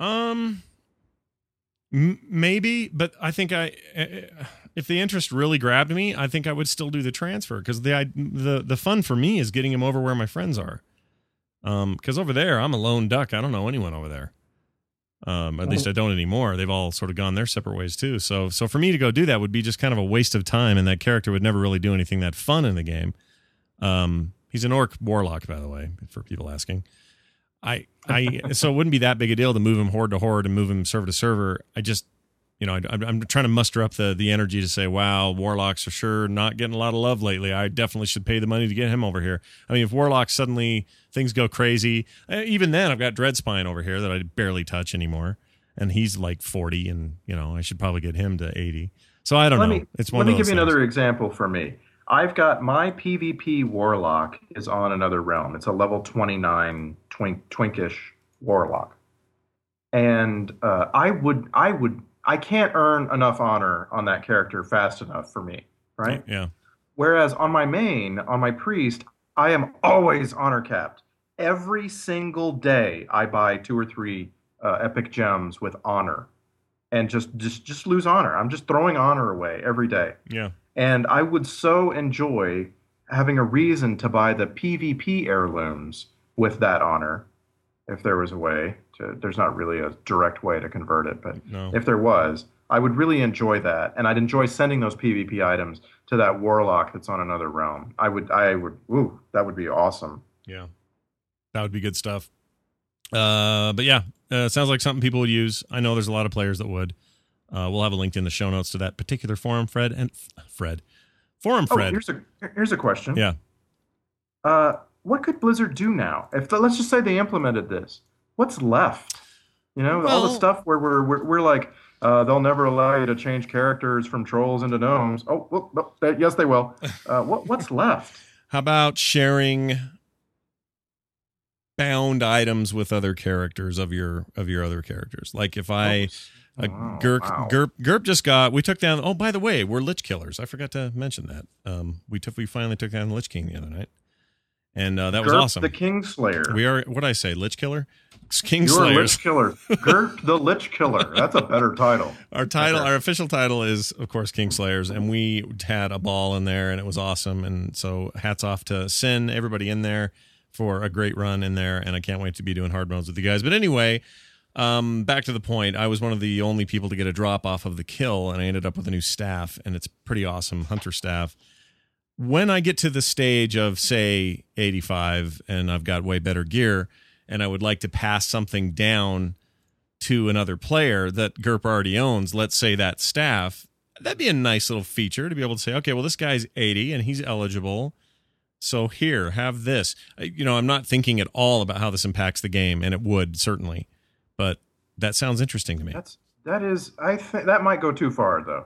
Maybe, but I think if the interest really grabbed me, I think I would still do the transfer, because the fun for me is getting him over where my friends are. Because over there, I'm a lone duck. I don't know anyone over there. At least I don't anymore. They've all sort of gone their separate ways too. So for me to go do that would be just kind of a waste of time, and that character would never really do anything that fun in the game. He's an orc warlock, by the way, for people asking. So it wouldn't be that big a deal to move him horde to horde and move him server to server. I'm trying to muster up the energy to say, wow, warlocks are sure not getting a lot of love lately. I definitely should pay the money to get him over here. I mean, if warlocks suddenly things go crazy, even then I've got Dreadspine over here that I barely touch anymore, and he's like 40, and I should probably get him to 80. So I don't know. Let me give you another example for me. I've got my PvP warlock is on another realm. It's a level 29 twinkish warlock, and I can't earn enough honor on that character fast enough for me, right? Yeah. Whereas on my priest, I am always honor capped. Every single day, I buy 2 or 3 epic gems with honor, and just lose honor. I'm just throwing honor away every day. Yeah. And I would so enjoy having a reason to buy the PvP heirlooms with that honor, if there was a way to. There's not really a direct way to convert it, but if there was, I would really enjoy that, and I'd enjoy sending those PvP items to that warlock that's on another realm. I would. Ooh, that would be awesome. Yeah, that would be good stuff. But yeah, it sounds like something people would use. I know there's a lot of players that would. We'll have a link in the show notes to that particular forum, Fred. Here's a question. Yeah. What could Blizzard do now? Let's just say they implemented this. What's left? All the stuff where we're like, they'll never allow you to change characters from trolls into gnomes. Oh, well, yes, they will. What's left? How about sharing bound items with other characters of your other characters? Like if I. Gerp just got. We took down. Oh, by the way, we're Lich Killers. I forgot to mention that. We finally took down the Lich King the other night, and that was awesome. The Kingslayer. We are. What did I say? Lich Killer. Kingslayers. You're a Lich Killer. Gerp the Lich Killer. That's a better title. Our official title is, of course, Kingslayers, and we had a ball in there, and it was awesome. And so, hats off to Sin, everybody in there for a great run in there, and I can't wait to be doing hard modes with you guys. But anyway. Back to the point, I was one of the only people to get a drop off of the kill, and I ended up with a new staff, and it's pretty awesome, Hunter staff. When I get to the stage of, say, 85, and I've got way better gear, and I would like to pass something down to another player that GURP already owns, let's say that staff, that'd be a nice little feature to be able to say, okay, well, this guy's 80, and he's eligible, so here, have this. I'm not thinking at all about how this impacts the game, and it would, certainly. But that sounds interesting to me. I think that might go too far, though.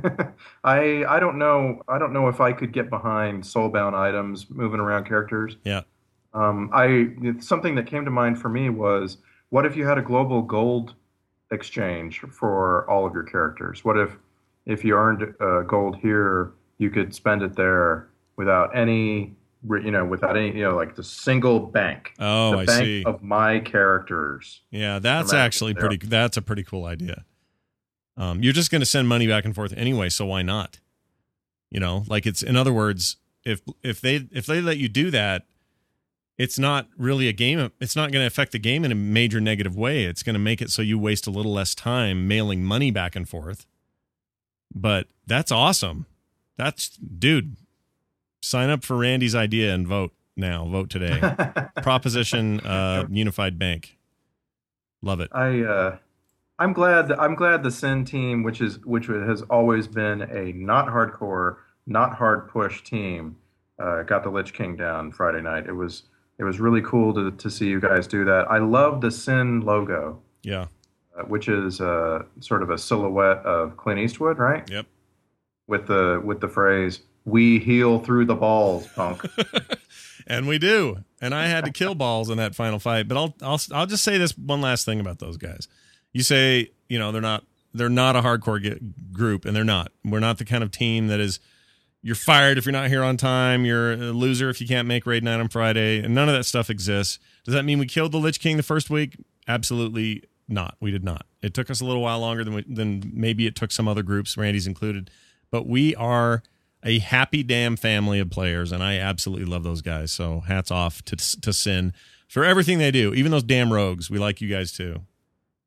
I don't know if I could get behind soulbound items moving around characters. Yeah. Something that came to mind for me was, what if you had a global gold exchange for all of your characters? What if you earned gold here, you could spend it there without any like the single bank. Oh, I see. see. Of my characters. Yeah, that's actually that's a pretty cool idea. You're just going to send money back and forth anyway, so why not? Like it's, in other words, if they let you do that, it's not really a game. It's not going to affect the game in a major negative way. It's going to make it so you waste a little less time mailing money back and forth. But that's awesome. Dude. Sign up for Randy's idea and vote now. Vote today. Proposition Unified Bank. Love it. I'm glad the Sin team, which has always been a not hardcore, not hard push team, got the Lich King down Friday night. It was really cool to see you guys do that. I love the Sin logo. Yeah. Which is sort of a silhouette of Clint Eastwood, right? Yep. With the phrase, "We heal through the balls, punk." And we do. And I had to kill balls in that final fight. But I'll just say this one last thing about those guys. You say, they're not a hardcore group, and they're not. We're not the kind of team that is, you're fired if you're not here on time, you're a loser if you can't make raid night on Friday, and none of that stuff exists. Does that mean we killed the Lich King the first week? Absolutely not. We did not. It took us a little while longer than maybe it took some other groups, Randy's included. But we are a happy damn family of players, and I absolutely love those guys. So hats off to Sin for everything they do. Even those damn rogues, we like you guys too.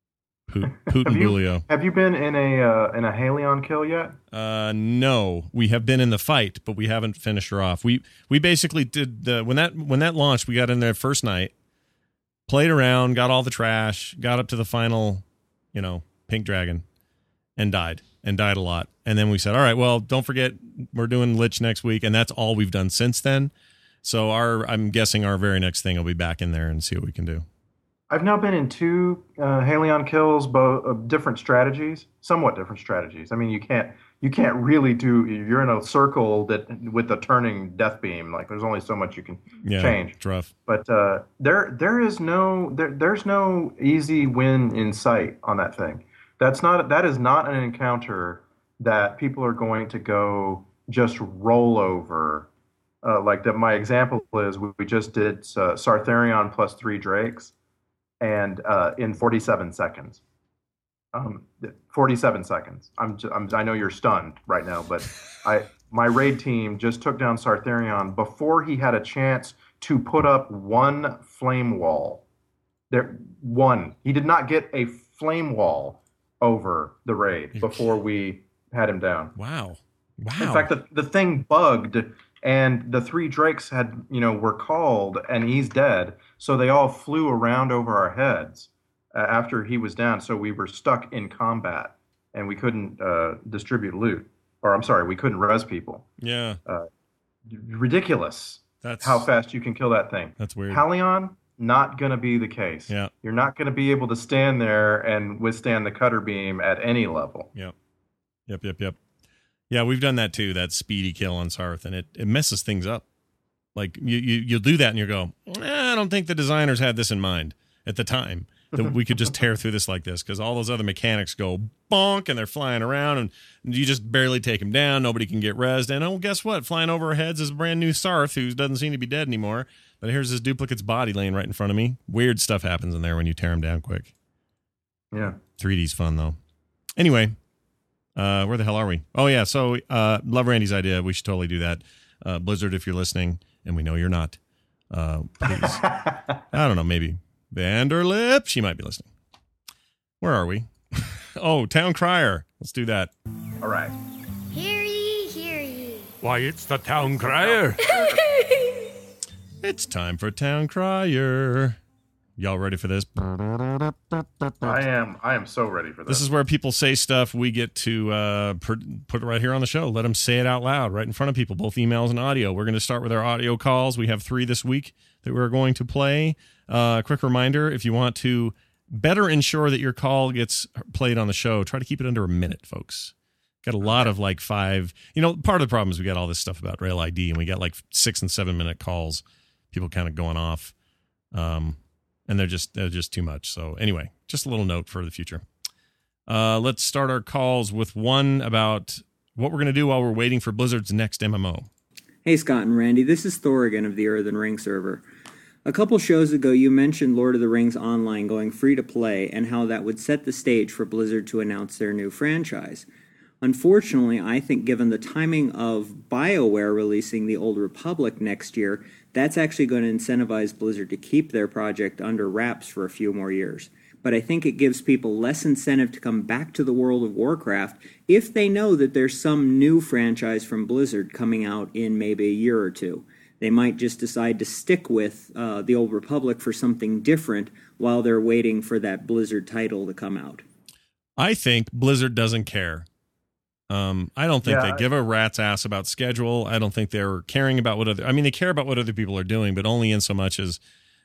Bulio. Have you been in a Halion kill yet? No, we have been in the fight, but we haven't finished her off. We basically did when that launched. We got in there first night, played around, got all the trash, got up to the final, pink dragon, and died a lot. And then we said, all right, well, don't forget we're doing Lich next week, and that's all we've done since then. So I'm guessing our very next thing will be back in there and see what we can do. I've now been in two Halion kills, both different strategies, somewhat different strategies. I mean, you can't really do. You're in a circle with a turning death beam. Like there's only so much you can change. It's rough. But there's no easy win in sight on that thing. That is not an encounter that people are going to go just roll over. Like that. My example is we just did Sartharion plus 3 Drakes. And in 47 seconds. 47 seconds. I know you're stunned right now, but my raid team just took down Sartharion before he had a chance to put up one flame wall. He did not get a flame wall over the raid before we had him down. Wow. In fact, the thing bugged. And the 3 Drakes were called, and he's dead. So they all flew around over our heads after he was down. So we were stuck in combat, and we couldn't distribute loot. Or I'm sorry, we couldn't res people. Yeah. Ridiculous. That's how fast you can kill that thing. That's weird. Halion, not going to be the case. Yeah. You're not going to be able to stand there and withstand the cutter beam at any level. Yep. Yeah, we've done that too, that speedy kill on Sarth, and it messes things up. Like, you'll do that and you go, I don't think the designers had this in mind at the time, that we could just tear through this like this, because all those other mechanics go bonk, and they're flying around, and you just barely take them down, nobody can get rezzed, and guess what? Flying over our heads is a brand new Sarth, who doesn't seem to be dead anymore, but here's this duplicate's body laying right in front of me. Weird stuff happens in there when you tear him down quick. Yeah. 3D's fun, though. Anyway... where the hell are we? Oh, yeah. So, love Randy's idea. We should totally do that. Blizzard, if you're listening, and we know you're not, please. I don't know, maybe Vanderlip. She might be listening. Where are we? Oh, Town Crier. Let's do that. All right. Hear ye, hear ye. Why, it's the Town Crier. It's time for Town Crier. Y'all ready for this? I am so ready for this. This is where people say stuff. We get to put it right here on the show. Let them say it out loud right in front of people, both emails and audio. We're going to start with our audio calls. We have 3 this week that we're going to play. Quick reminder, if you want to better ensure that your call gets played on the show, try to keep it under a minute, folks. Got a lot of like 5. Part of the problem is we got all this stuff about Rail ID, and we got like 6 and 7 minute calls. People kind of going off. And they're just too much. So anyway, just a little note for the future. Let's start our calls with one about what we're going to do while we're waiting for Blizzard's next MMO. Hey, Scott and Randy. This is Thorgan of the Earthen Ring server. A couple shows ago, you mentioned Lord of the Rings Online going free to play and how that would set the stage for Blizzard to announce their new franchise. Unfortunately, I think given the timing of BioWare releasing The Old Republic next year, that's actually going to incentivize Blizzard to keep their project under wraps for a few more years. But I think it gives people less incentive to come back to the World of Warcraft if they know that there's some new franchise from Blizzard coming out in maybe a year or two. They might just decide to stick with The Old Republic for something different while they're waiting for that Blizzard title to come out. I think Blizzard doesn't care. I don't think they give a rat's ass about schedule. I don't think they're caring about they care about what other people are doing, but only in so much as,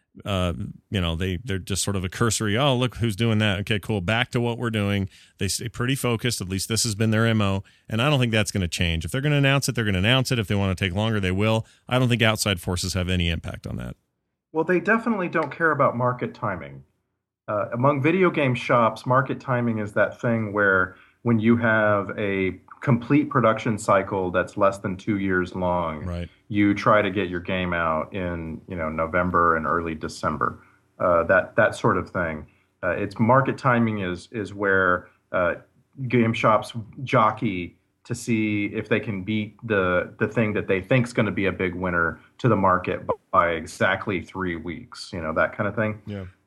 they're just sort of a cursory, oh, look who's doing that. Okay, cool. Back to what we're doing. They stay pretty focused. At least this has been their MO. And I don't think that's going to change. If they're going to announce it, they're going to announce it. If they want to take longer, they will. I don't think outside forces have any impact on that. Well, they definitely don't care about market timing. Among video game shops, market timing is that thing where when you have a complete production cycle that's less than 2 years long, right, you try to get your game out in November and early December. That sort of thing. It's market timing is where game shops jockey to see if they can beat the thing that they think is going to be a big winner to the market by exactly 3 weeks. That kind of thing. Yeah.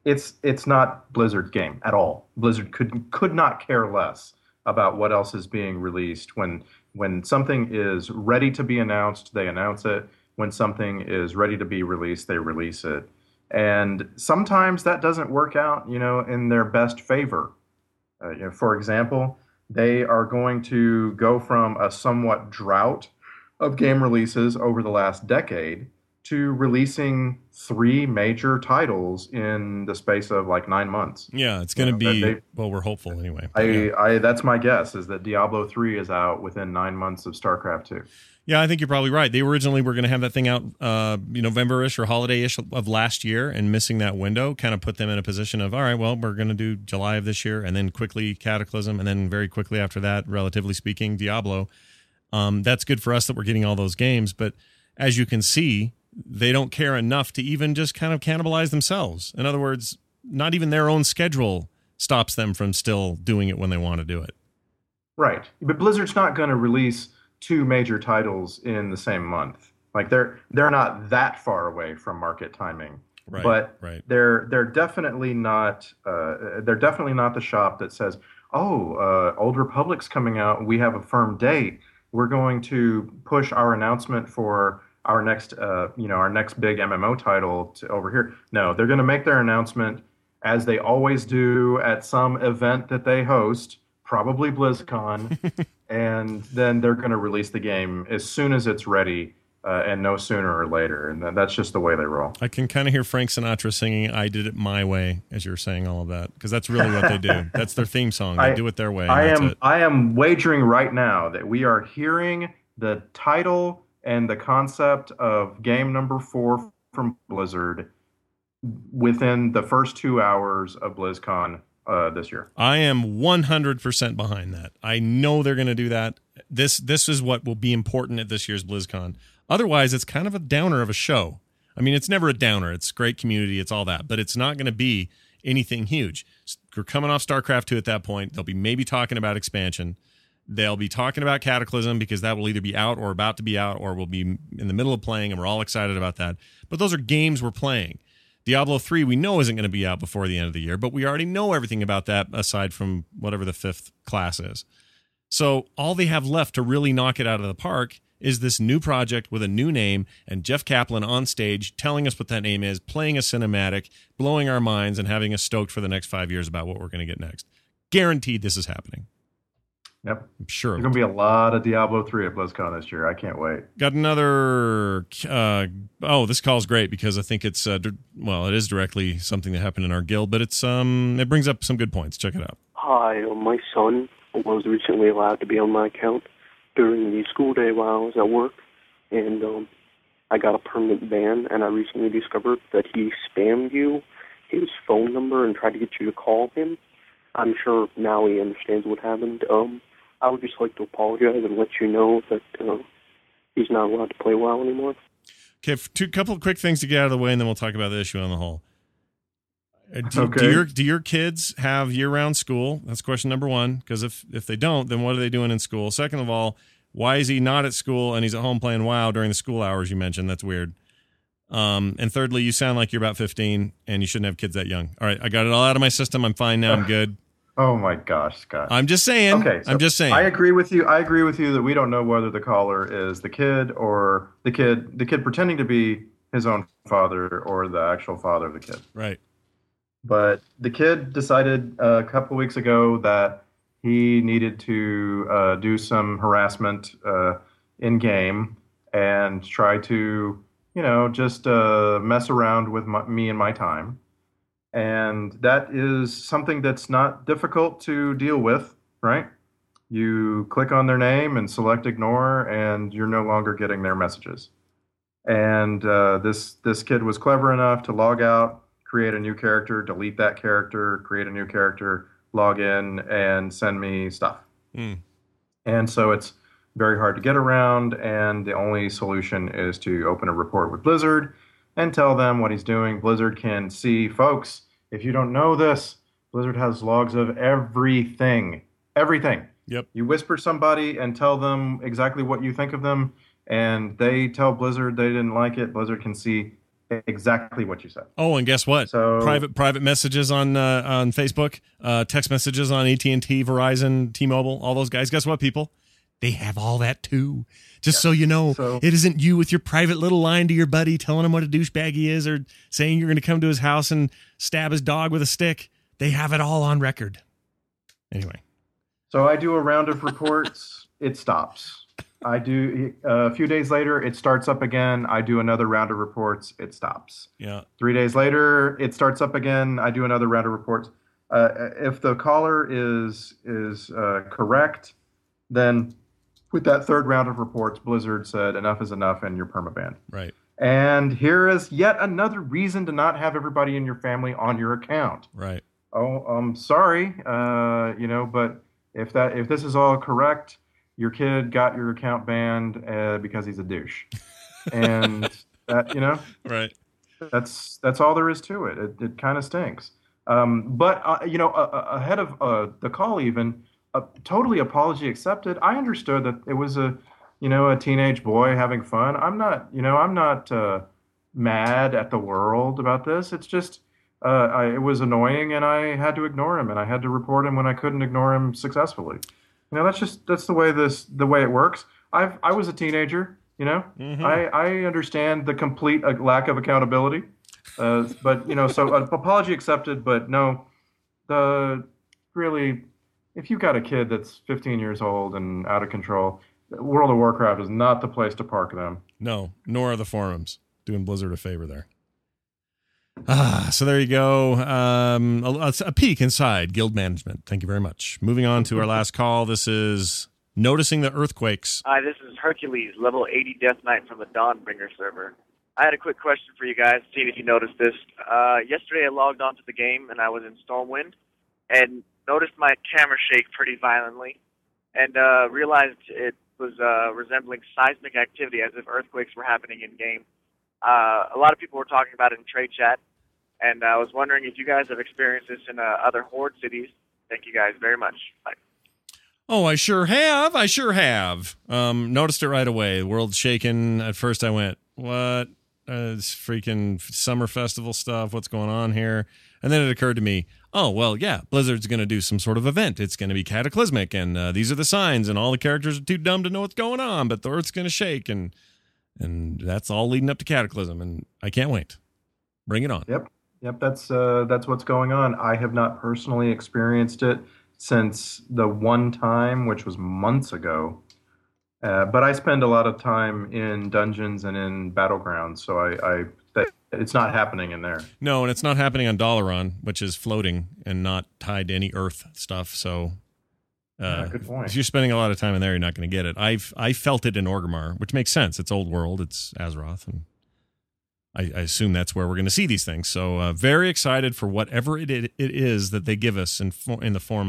it's not Blizzard's game at all. Blizzard could not care less about what else is being released. When something is ready to be announced, they announce it. When something is ready to be released, they release it. And sometimes that doesn't work out, in their best favor. For example, they are going to go from a somewhat drought of game releases over the last decade to releasing 3 major titles in the space of like 9 months. Yeah, it's going to be, well, we're hopeful anyway. That's my guess, is that Diablo 3 is out within 9 months of StarCraft 2. Yeah, I think you're probably right. They originally were going to have that thing out November-ish or holiday-ish of last year, and missing that window kind of put them in a position of, all right, well, we're going to do July of this year, and then quickly Cataclysm, and then very quickly after that, relatively speaking, Diablo. That's good for us that we're getting all those games, but as you can see, they don't care enough to even just kind of cannibalize themselves. In other words, not even their own schedule stops them from still doing it when they want to do it. Right. But Blizzard's not going to release 2 major titles in the same month. Like they're not that far away from market timing. Right, but right. They're definitely not the shop that says, Old Republic's coming out, we have a firm date, we're going to push our announcement for our next big MMO title to over here. No, they're going to make their announcement as they always do at some event that they host, probably BlizzCon, and then they're going to release the game as soon as it's ready, and no sooner or later. And that's just the way they roll. I can kind of hear Frank Sinatra singing "I Did It My Way" as you're saying all of that, because that's really what they do. That's their theme song. They do it their way. I am wagering right now that we are hearing the title and the concept of game number 4 from Blizzard within the first 2 hours of BlizzCon this year. I am 100% behind that. I know they're going to do that. This is what will be important at this year's BlizzCon. Otherwise, it's kind of a downer of a show. I mean, it's never a downer. It's great community. It's all that. But it's not going to be anything huge. We're coming off StarCraft 2 at that point. They'll be maybe talking about expansion. They'll be talking about Cataclysm, because that will either be out or about to be out, or we'll be in the middle of playing, and we're all excited about that. But those are games we're playing. Diablo 3 we know isn't going to be out before the end of the year, but we already know everything about that aside from whatever the 5th class is. So all they have left to really knock it out of the park is this new project with a new name, and Jeff Kaplan on stage telling us what that name is, playing a cinematic, blowing our minds, and having us stoked for the next 5 years about what we're going to get next. Guaranteed this is happening. Yep. I'm sure. There's going to be a lot of Diablo 3 at BlizzCon this year. I can't wait. Got another... this call's great, because I think it's... it is directly something that happened in our guild, but it's it brings up some good points. Check it out. Hi, my son was recently allowed to be on my account during the school day while I was at work, and I got a permanent ban, and I recently discovered that he spammed you, his phone number, and tried to get you to call him. I'm sure now he understands what happened. I would just like to apologize and let you know that he's not allowed to play WoW anymore. Okay, couple of quick things to get out of the way, and then we'll talk about the issue on the whole. Okay. Do your kids have year-round school? That's question number 1, because if they don't, then what are they doing in school? Second of all, why is he not at school and he's at home playing WoW during the school hours you mentioned? That's weird. And thirdly, you sound like you're about 15 and you shouldn't have kids that young. All right, I got it all out of my system. I'm fine now. I'm good. Oh my gosh, Scott. I'm just saying. Okay, so I'm just saying. I agree with you. I agree with you that we don't know whether the caller is the kid or the kid pretending to be his own father or the actual father of the kid. Right. But the kid decided a couple of weeks ago that he needed to do some harassment in game and try to, just mess around with me and my time. And that is something that's not difficult to deal with, right? You click on their name and select ignore, and you're no longer getting their messages. And this kid was clever enough to log out, create a new character, delete that character, create a new character, log in, and send me stuff. And so it's very hard to get around, and the only solution is to open a report with Blizzard and tell them what he's doing. Blizzard can see, folks, if you don't know this, Blizzard has logs of everything. Everything. Yep. You whisper somebody and tell them exactly what you think of them, and they tell Blizzard they didn't like it. Blizzard can see exactly what you said. Oh, and guess what? So private messages on Facebook, text messages on AT&T, Verizon, T-Mobile, all those guys. Guess what, people? They have all that too. Just so you know, it isn't you with your private little line to your buddy telling him what a douchebag he is or saying you're going to come to his house and stab his dog with a stick. They have it all on record. Anyway. So I do a round of reports. It stops. I do a few days later, it starts up again. I do another round of reports. It stops. Yeah. 3 days later, it starts up again. I do another round of reports. If the caller is correct, then with that third round of reports, Blizzard said enough is enough and you're permabanned. Right. And here is yet another reason to not have everybody in your family on your account. Right. Oh, I'm sorry, but if this is all correct, your kid got your account banned because he's a douche, and that right. That's all there is to it. It kind of stinks. But ahead of the call, even totally apology accepted. I understood that it was a teenage boy having fun. I'm not mad at the world about this. It's just. It was annoying, and I had to ignore him, and I had to report him when I couldn't ignore him successfully. That's the way it works. I was a teenager, Mm-hmm. I understand the complete lack of accountability, but so apology accepted. But no, if you've got a kid that's 15 years old and out of control, World of Warcraft is not the place to park them. No, nor are the forums. Doing Blizzard a favor there. So there you go. A peek inside Guild Management. Thank you very much. Moving on to our last call. This is Noticing the Earthquakes. Hi, this is Hercules, level 80 Death Knight from the Dawnbringer server. I had a quick question for you guys, seeing if you noticed this. Yesterday I logged onto the game and I was in Stormwind and noticed my camera shake pretty violently and realized it was resembling seismic activity as if earthquakes were happening in-game. A lot of people were talking about it in trade chat, and I was wondering if you guys have experienced this in other Horde cities. Thank you guys very much. Bye. Oh, I sure have. Noticed it right away. The world's shaking. At first I went, what? This freaking summer festival stuff. What's going on here? And then it occurred to me, oh, well, yeah, Blizzard's going to do some sort of event. It's going to be cataclysmic, and these are the signs, and all the characters are too dumb to know what's going on, but the Earth's going to shake, and that's all leading up to Cataclysm, and I can't wait. Bring it on. Yep. That's what's going on. I have not personally experienced it since the one time, which was months ago. But I spend a lot of time in dungeons and in battlegrounds, so it's not happening in there. No, and it's not happening on Dalaran, which is floating and not tied to any Earth stuff. So. Good point. If you're spending a lot of time in there, you're not going to get it. I felt it in Orgrimmar, which makes sense. It's old world. It's Azeroth, and I assume that's where we're going to see these things. So very excited for whatever it is that they give us in the form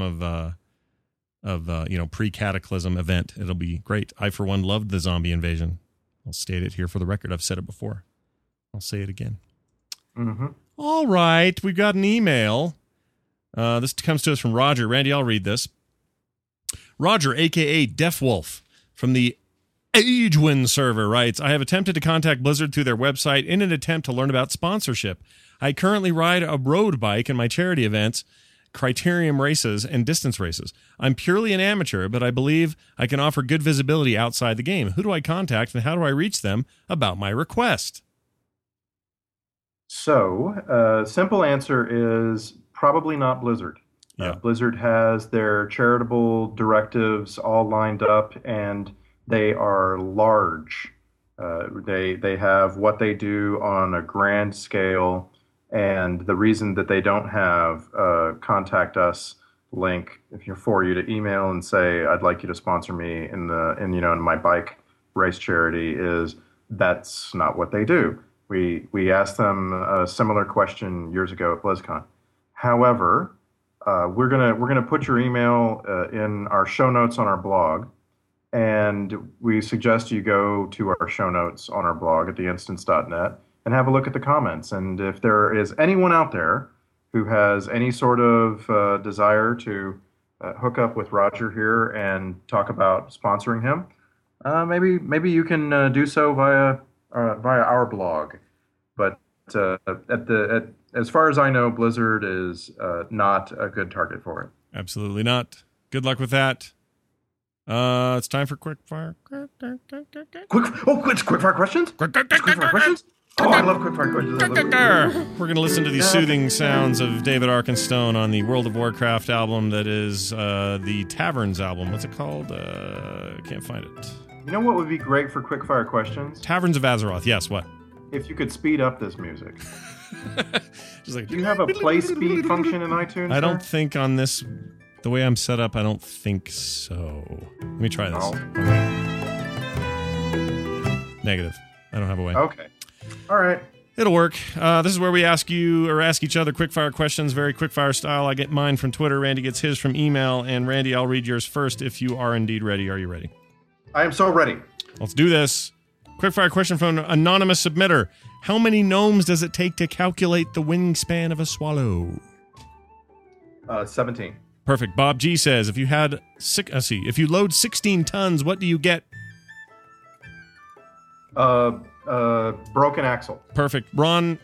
of pre-cataclysm event. It'll be great. I for one loved the zombie invasion. I'll state it here for the record. I've said it before. I'll say it again. Mm-hmm. All right, we've got an email. This comes to us from Roger. Randy, I'll read this. Roger, a.k.a. Deaf Wolf, from the Agewind server, writes, I have attempted to contact Blizzard through their website in an attempt to learn about sponsorship. I currently ride a road bike in my charity events, criterium races, and distance races. I'm purely an amateur, but I believe I can offer good visibility outside the game. Who do I contact, and how do I reach them about my request? So, simple answer is probably not Blizzard. Yeah. Blizzard has their charitable directives all lined up, and they are large. They have what they do on a grand scale, and the reason that they don't have a contact us link for you to email and say I'd like you to sponsor me in my bike race charity is that's not what they do. We asked them a similar question years ago at BlizzCon. However, we're gonna put your email in our show notes on our blog, and we suggest you go to our show notes on our blog at theinstance.net and have a look at the comments. And if there is anyone out there who has any sort of desire to hook up with Roger here and talk about sponsoring him, maybe you can do so via our blog. But as far as I know, Blizzard is not a good target for it. Absolutely not. Good luck with that. It's time for quick fire. Quick fire questions. Quick fire questions. Oh, I love quick fire questions. We're going to listen to the soothing sounds of David Arkenstone on the World of Warcraft album that is the Taverns album. What's it called? I can't find it. You know what would be great for quick fire questions? Taverns of Azeroth. Yes, what? If you could speed up this music. Just like, do you have a play speed function in iTunes? I don't think on this, the way I'm set up, I don't think so. Let me try this. No. Negative. I don't have a way. Okay. All right. It'll work. This is where we ask you or ask each other quickfire questions, very quickfire style. I get mine from Twitter. Randy gets his from email. And Randy, I'll read yours first if you are indeed ready. Are you ready? I am so ready. Let's do this. Quickfire question from an anonymous submitter. How many gnomes does it take to calculate the wingspan of a swallow? 17. Perfect. Bob G says, if you load 16 tons, what do you get? Broken axle. Perfect. Ron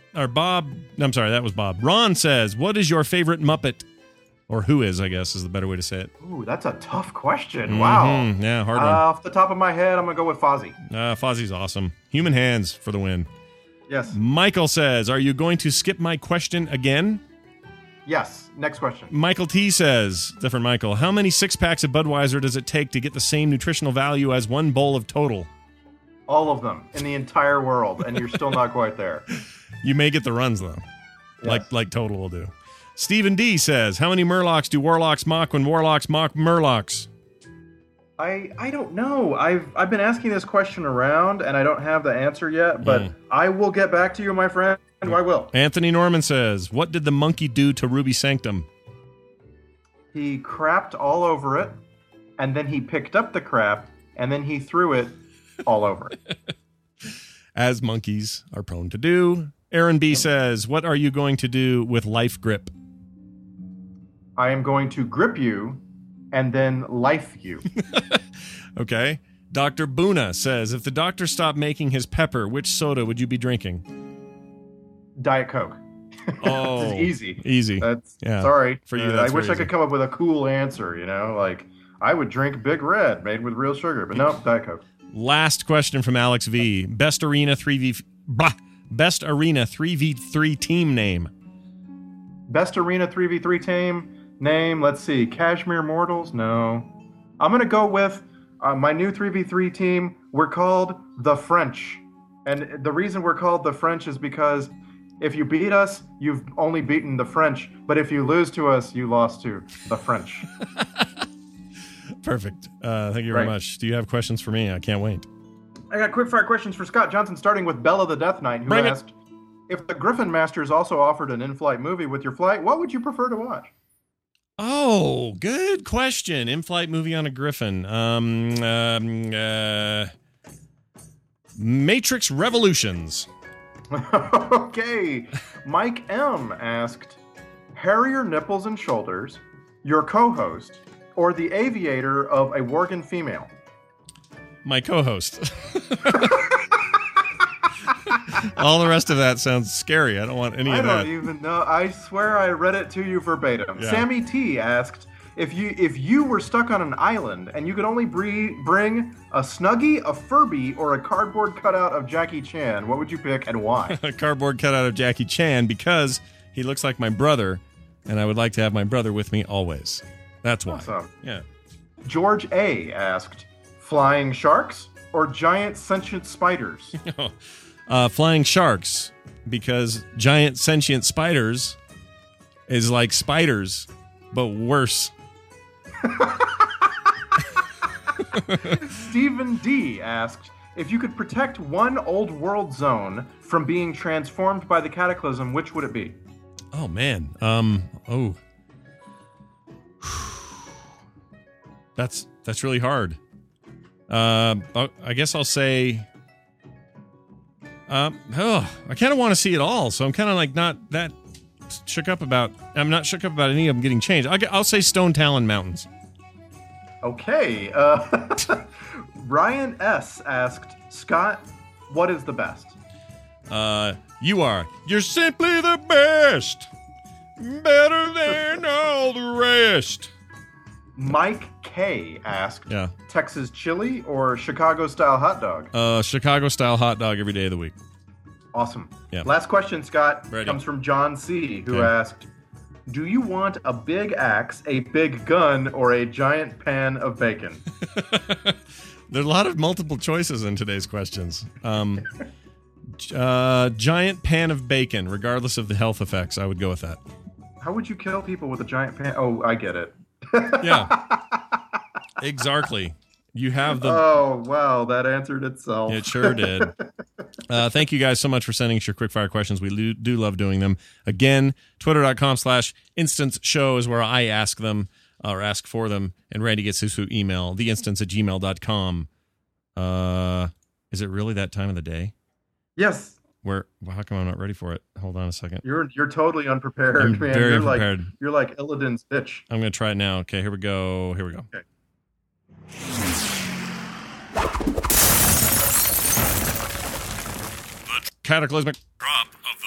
says, what is your favorite Muppet? Or who is, I guess, is the better way to say it. Ooh, that's a tough question. Wow. Yeah, hard one. Off the top of my head, I'm going to go with Fozzie. Fozzie's awesome. Human hands for the win. Yes. Michael says, are you going to skip my question again? Yes. Next question. Michael T says, different Michael, how many 6-packs of Budweiser does it take to get the same nutritional value as one bowl of Total? All of them in the entire world, and you're still not quite there. You may get the runs, though. Yes. Like Total will do. Stephen D says, how many Murlocs do Warlocks mock when Warlocks mock Murlocs? I don't know. I've been asking this question around, and I don't have the answer yet, but I will get back to you, my friend. I will. Anthony Norman says, what did the monkey do to Ruby Sanctum? He crapped all over it, and then he picked up the crap, and then he threw it all over it. As monkeys are prone to do. Aaron B says, what are you going to do with Life Grip? I am going to grip you and then life you. Okay. Dr. Boona says, if the doctor stopped making his pepper, which soda would you be drinking? Diet Coke. Oh, this is easy. Easy. Sorry. For you, I wish I could come up with a cool answer, like I would drink Big Red made with real sugar, but no, Diet Coke. Last question from Alex V. Best Arena 3v3 team name. Best Arena 3v3 team name, let's see. Kashmir Mortals? No. I'm going to go with my new 3v3 team. We're called the French. And the reason we're called the French is because if you beat us, you've only beaten the French. But if you lose to us, you lost to the French. Perfect. Thank you very much. Do you have questions for me? I can't wait. I got quickfire questions for Scott Johnson, starting with Bella the Death Knight, who asked, if the Griffin Masters also offered an in-flight movie with your flight, what would you prefer to watch? Oh, good question. In-flight movie on a Griffin. Matrix Revolutions. Okay. Mike M. asked, Harrier Nipples and Shoulders, your co-host, or the aviator of a Worgen female? My co-host. All the rest of that sounds scary. I don't want any of that. I don't even know. I swear I read it to you verbatim. Yeah. Sammy T asked, if you were stuck on an island and you could only bring a Snuggie, a Furby, or a cardboard cutout of Jackie Chan, what would you pick and why? A cardboard cutout of Jackie Chan because he looks like my brother, and I would like to have my brother with me always. That's why. Awesome. Yeah. George A. asked, flying sharks or giant sentient spiders? Flying sharks, because giant sentient spiders is like spiders, but worse. Stephen D. asked, if you could protect one old world zone from being transformed by the Cataclysm, which would it be? Oh, man. That's really hard. I guess I'll say... I kind of want to see it all, so I'm kind of like not that shook up about... I'm not shook up about any of them getting changed. I'll say Stone Talon Mountains. Okay. Ryan S. asked, Scott, what is the best? You're simply the best. Better than all the rest. Mike K asked, Yeah. Texas chili or Chicago-style hot dog? Chicago-style hot dog every day of the week. Awesome. Yeah. Last question, Scott, Ready. comes from John C., who Okay. asked, do you want a big axe, a big gun, or a giant pan of bacon? There's a lot of multiple choices in today's questions. Giant pan of bacon, regardless of the health effects. I would go with that. How would you kill people with a giant pan? Oh, I get it. Yeah. Exactly. You have the... Oh, wow, that answered itself. It sure did. Thank you guys so much for sending us your quickfire questions. We do love doing them. Again, twitter.com/instance show is where I ask them or ask for them, and Randy gets his email, theinstance@gmail.com. Is it really that time of the day? Yes. How come I'm not ready for it? Hold on a second. You're totally unprepared, I'm man. very you're unprepared. You're like Illidan's bitch. I'm going to try it now. Okay, here we go. Okay. The cataclysmic drop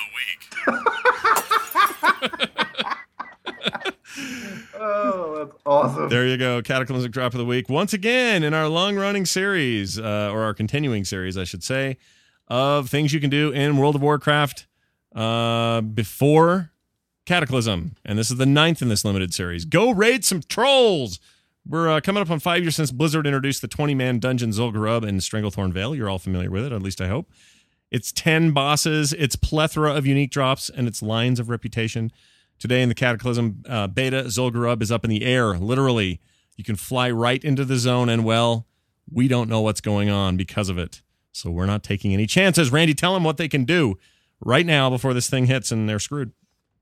of the week. Oh, that's awesome. There you go. Cataclysmic drop of the week. Once again, in our long-running series, or our continuing series, I should say, of things you can do in World of Warcraft before Cataclysm. And this is the 9th in this limited series. Go raid some trolls! We're coming up on 5 years since Blizzard introduced the 20-man dungeon Zul'Gurub in Stranglethorn Vale. You're all familiar with it, at least I hope. It's 10 bosses, its plethora of unique drops, and its lines of reputation. Today in the Cataclysm beta, Zul'Gurub is up in the air, literally. You can fly right into the zone, and, well, we don't know what's going on because of it. So we're not taking any chances. Randy, tell them what they can do right now before this thing hits and they're screwed.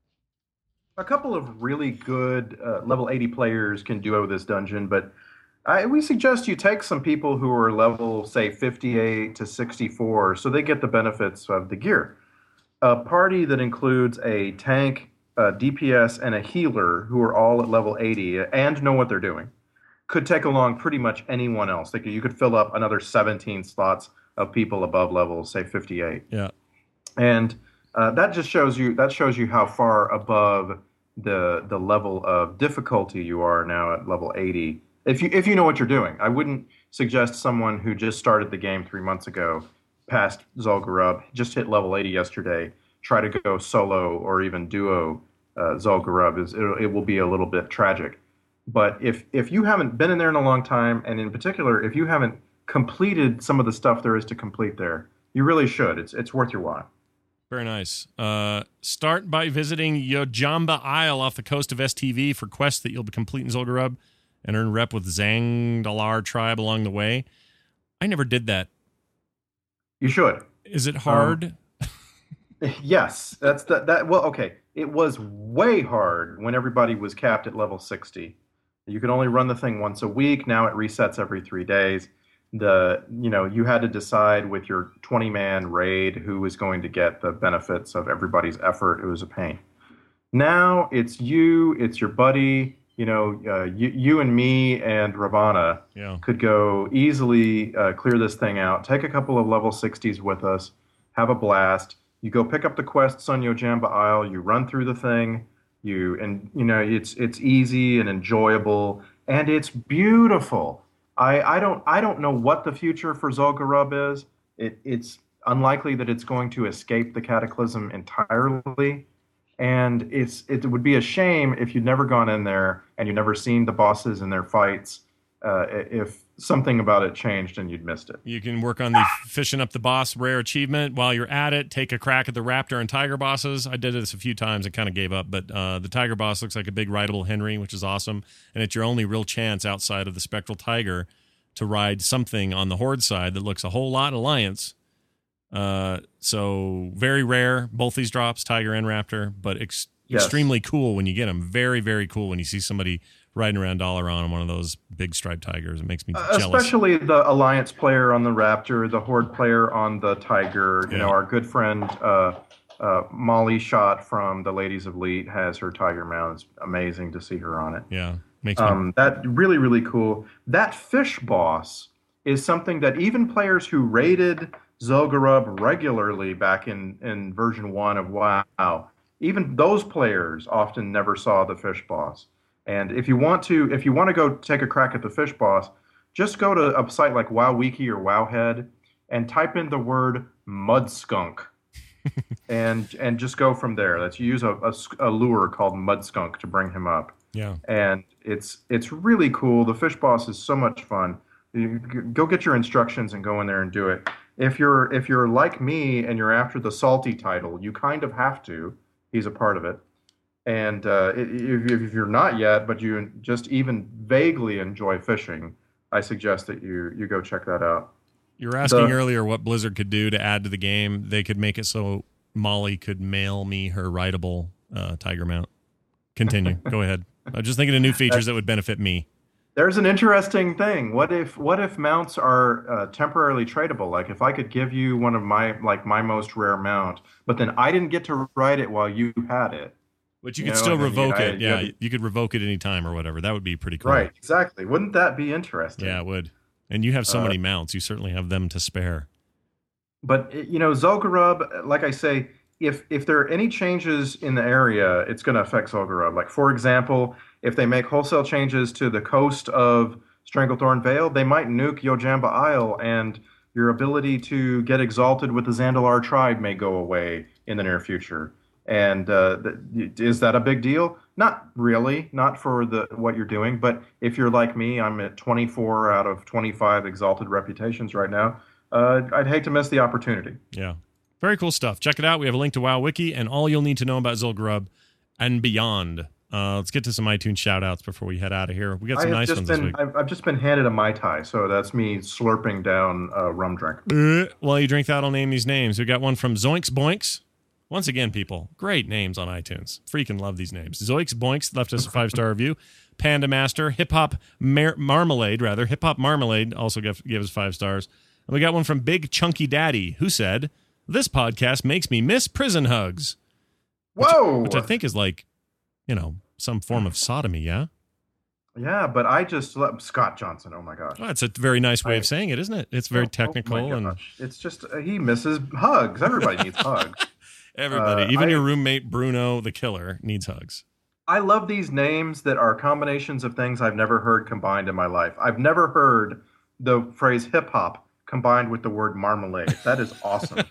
A couple of really good level 80 players can duo this dungeon, but we suggest you take some people who are level, say, 58 to 64, so they get the benefits of the gear. A party that includes a tank, a DPS, and a healer who are all at level 80 and know what they're doing could take along pretty much anyone else. You could fill up another 17 slots of people above level, say, 58. Yeah. And that just shows you how far above the level of difficulty you are now at level 80. If you know what you're doing, I wouldn't suggest someone who just started the game 3 months ago, past Zul'Gurub, just hit level 80 yesterday, try to go solo or even duo Zul'Gurub. It will be a little bit tragic. But if you haven't been in there in a long time, and in particular, if you haven't completed some of the stuff there is to complete there, you really should. It's worth your while. Very nice. Start by visiting Yojamba Isle off the coast of STV for quests that you'll complete in Zul'Gurub and earn rep with Zangdalar tribe along the way. I never did that. You should. Is it hard? Yes. Well, okay. It was way hard when everybody was capped at level 60. You could only run the thing once a week. Now it resets every 3 days. You had to decide with your 20-man raid who was going to get the benefits of everybody's effort. It was a pain. Now it's your buddy, you and me and Ravana could go easily clear this thing out, take a couple of level 60s with us, have a blast. You go pick up the quests on Yojamba Isle, you run through the thing, it's easy and enjoyable, and it's beautiful. I don't know what the future for Zul'Gurub is. It's unlikely that it's going to escape the Cataclysm entirely, and it would be a shame if you'd never gone in there and you'd never seen the bosses and their fights. If something about it changed and you'd missed it. You can work on the fishing up the boss rare achievement while you're at it. Take a crack at the raptor and tiger bosses. I did this a few times and kind of gave up, but the tiger boss looks like a big rideable Henry, which is awesome, and it's your only real chance outside of the spectral tiger to ride something on the Horde side that looks a whole lot Alliance. So very rare, both these drops, tiger and raptor, but extremely cool when you get them. Very, very cool when you see somebody riding around Dalaran on one of those big striped tigers. It makes me jealous. Especially the Alliance player on the Raptor, the Horde player on the Tiger. You know, our good friend Molly Shot from the Ladies of Leet has her Tiger mount. It's amazing to see her on it. Yeah, makes me... that really, really cool. That fish boss is something that even players who raided Zul'Gurub regularly back in version 1 of WoW. Even those players often never saw the fish boss. And if you want to go take a crack at the fish boss, just go to a site like WoWWiki or WoWhead and type in the word Mudskunk. and just go from there. Let's use a lure called Mudskunk to bring him up. Yeah. And it's really cool. The fish boss is so much fun. You go get your instructions and go in there and do it. If you're like me and you're after the salty title, you kind of have to. He's a part of it. And if you're not yet, but you just even vaguely enjoy fishing, I suggest that you go check that out. You were asking earlier what Blizzard could do to add to the game. They could make it so Molly could mail me her rideable tiger mount. Continue. Go ahead. I'm just thinking of new features that would benefit me. There's an interesting thing. What if mounts are temporarily tradable? Like if I could give you one of my most rare mount, but then I didn't get to ride it while you had it. But you could still revoke it. Yeah, you could revoke it any time or whatever. That would be pretty cool. Right, exactly. Wouldn't that be interesting? Yeah, it would. And you have so many mounts. You certainly have them to spare. But, Zul'Gurub, like I say, if there are any changes in the area, it's going to affect Zul'Gurub. Like, for example, if they make wholesale changes to the coast of Stranglethorn Vale, they might nuke Yojamba Isle, and your ability to get exalted with the Zandalar tribe may go away in the near future. And is that a big deal? Not really, not for what you're doing. But if you're like me, I'm at 24 out of 25 exalted reputations right now. I'd hate to miss the opportunity. Yeah. Very cool stuff. Check it out. We have a link to WoWWiki and all you'll need to know about Zul'Gurub and beyond. Let's get to some iTunes shout-outs before we head out of here. We got some nice ones this week. I've just been handed a Mai Tai, so that's me slurping down a rum drink. While you drink that, I'll name these names. We got one from Zoinks Boinks. Once again, people, great names on iTunes. Freaking love these names. Zoinks Boinks left us a 5-star review. Panda Master, Hip Hop Marmalade also gave us 5 stars. And we got one from Big Chunky Daddy, who said, "This podcast makes me miss prison hugs." Whoa! Which I think is like, some form of sodomy, yeah? Yeah, but I just love Scott Johnson. Oh my gosh. Well, it's a very nice way of saying it, isn't it? It's very technical. And it's just, he misses hugs. Everybody needs hugs. Everybody, even your roommate Bruno the Killer needs hugs. I love these names that are combinations of things I've never heard combined in my life. I've never heard the phrase hip hop combined with the word marmalade. That is awesome.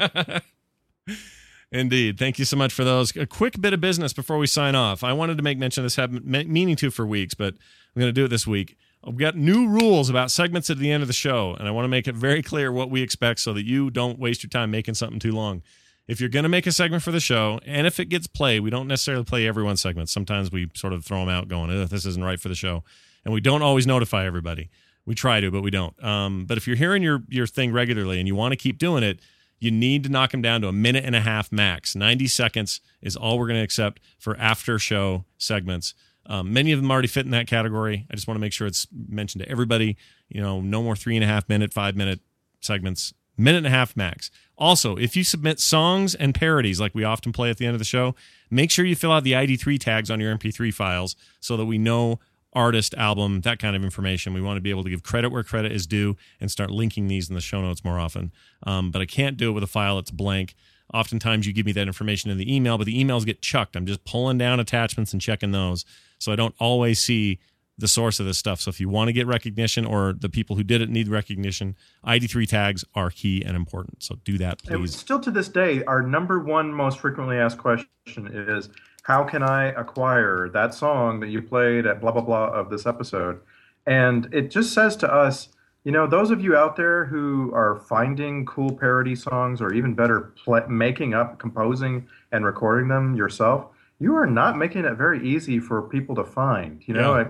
Indeed. Thank you so much for those. A quick bit of business before we sign off. I wanted to make mention of this, have meaning to for weeks, but I'm going to do it this week. We've got new rules about segments at the end of the show, and I want to make it very clear what we expect so that you don't waste your time making something too long. If you're going to make a segment for the show, and if it gets played, we don't necessarily play everyone's segments. Sometimes we sort of throw them out going, this isn't right for the show. And we don't always notify everybody. We try to, but we don't. But if you're hearing your thing regularly and you want to keep doing it, you need to knock them down to 1.5 minutes max. 90 seconds is all we're going to accept for after show segments. Many of them already fit in that category. I just want to make sure it's mentioned to everybody. No more 3.5 minute, 5 minute segments. 1.5 minutes max. Also, if you submit songs and parodies like we often play at the end of the show, make sure you fill out the ID3 tags on your MP3 files so that we know artist, album, that kind of information. We want to be able to give credit where credit is due and start linking these in the show notes more often. But I can't do it with a file that's blank. Oftentimes you give me that information in the email, but the emails get chucked. I'm just pulling down attachments and checking those. So I don't always see the source of this stuff. So if you want to get recognition, or the people who did it need recognition, ID3 tags are key and important. So do that, please. And still to this day, our number one most frequently asked question is, how can I acquire that song that you played at blah, blah, blah of this episode? And it just says to us, those of you out there who are finding cool parody songs, or even better, making up, composing, and recording them yourself, you are not making it very easy for people to find.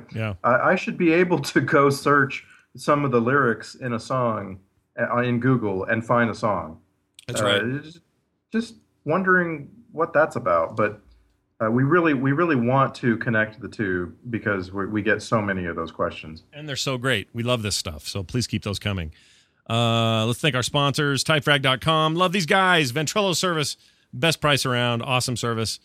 I should be able to go search some of the lyrics in a song in Google and find a song. That's right. Just wondering what that's about. But we really want to connect the two because we get so many of those questions. And they're so great. We love this stuff. So please keep those coming. Let's thank our sponsors, typefrag.com. Love these guys. Ventrilo service, best price around, awesome service.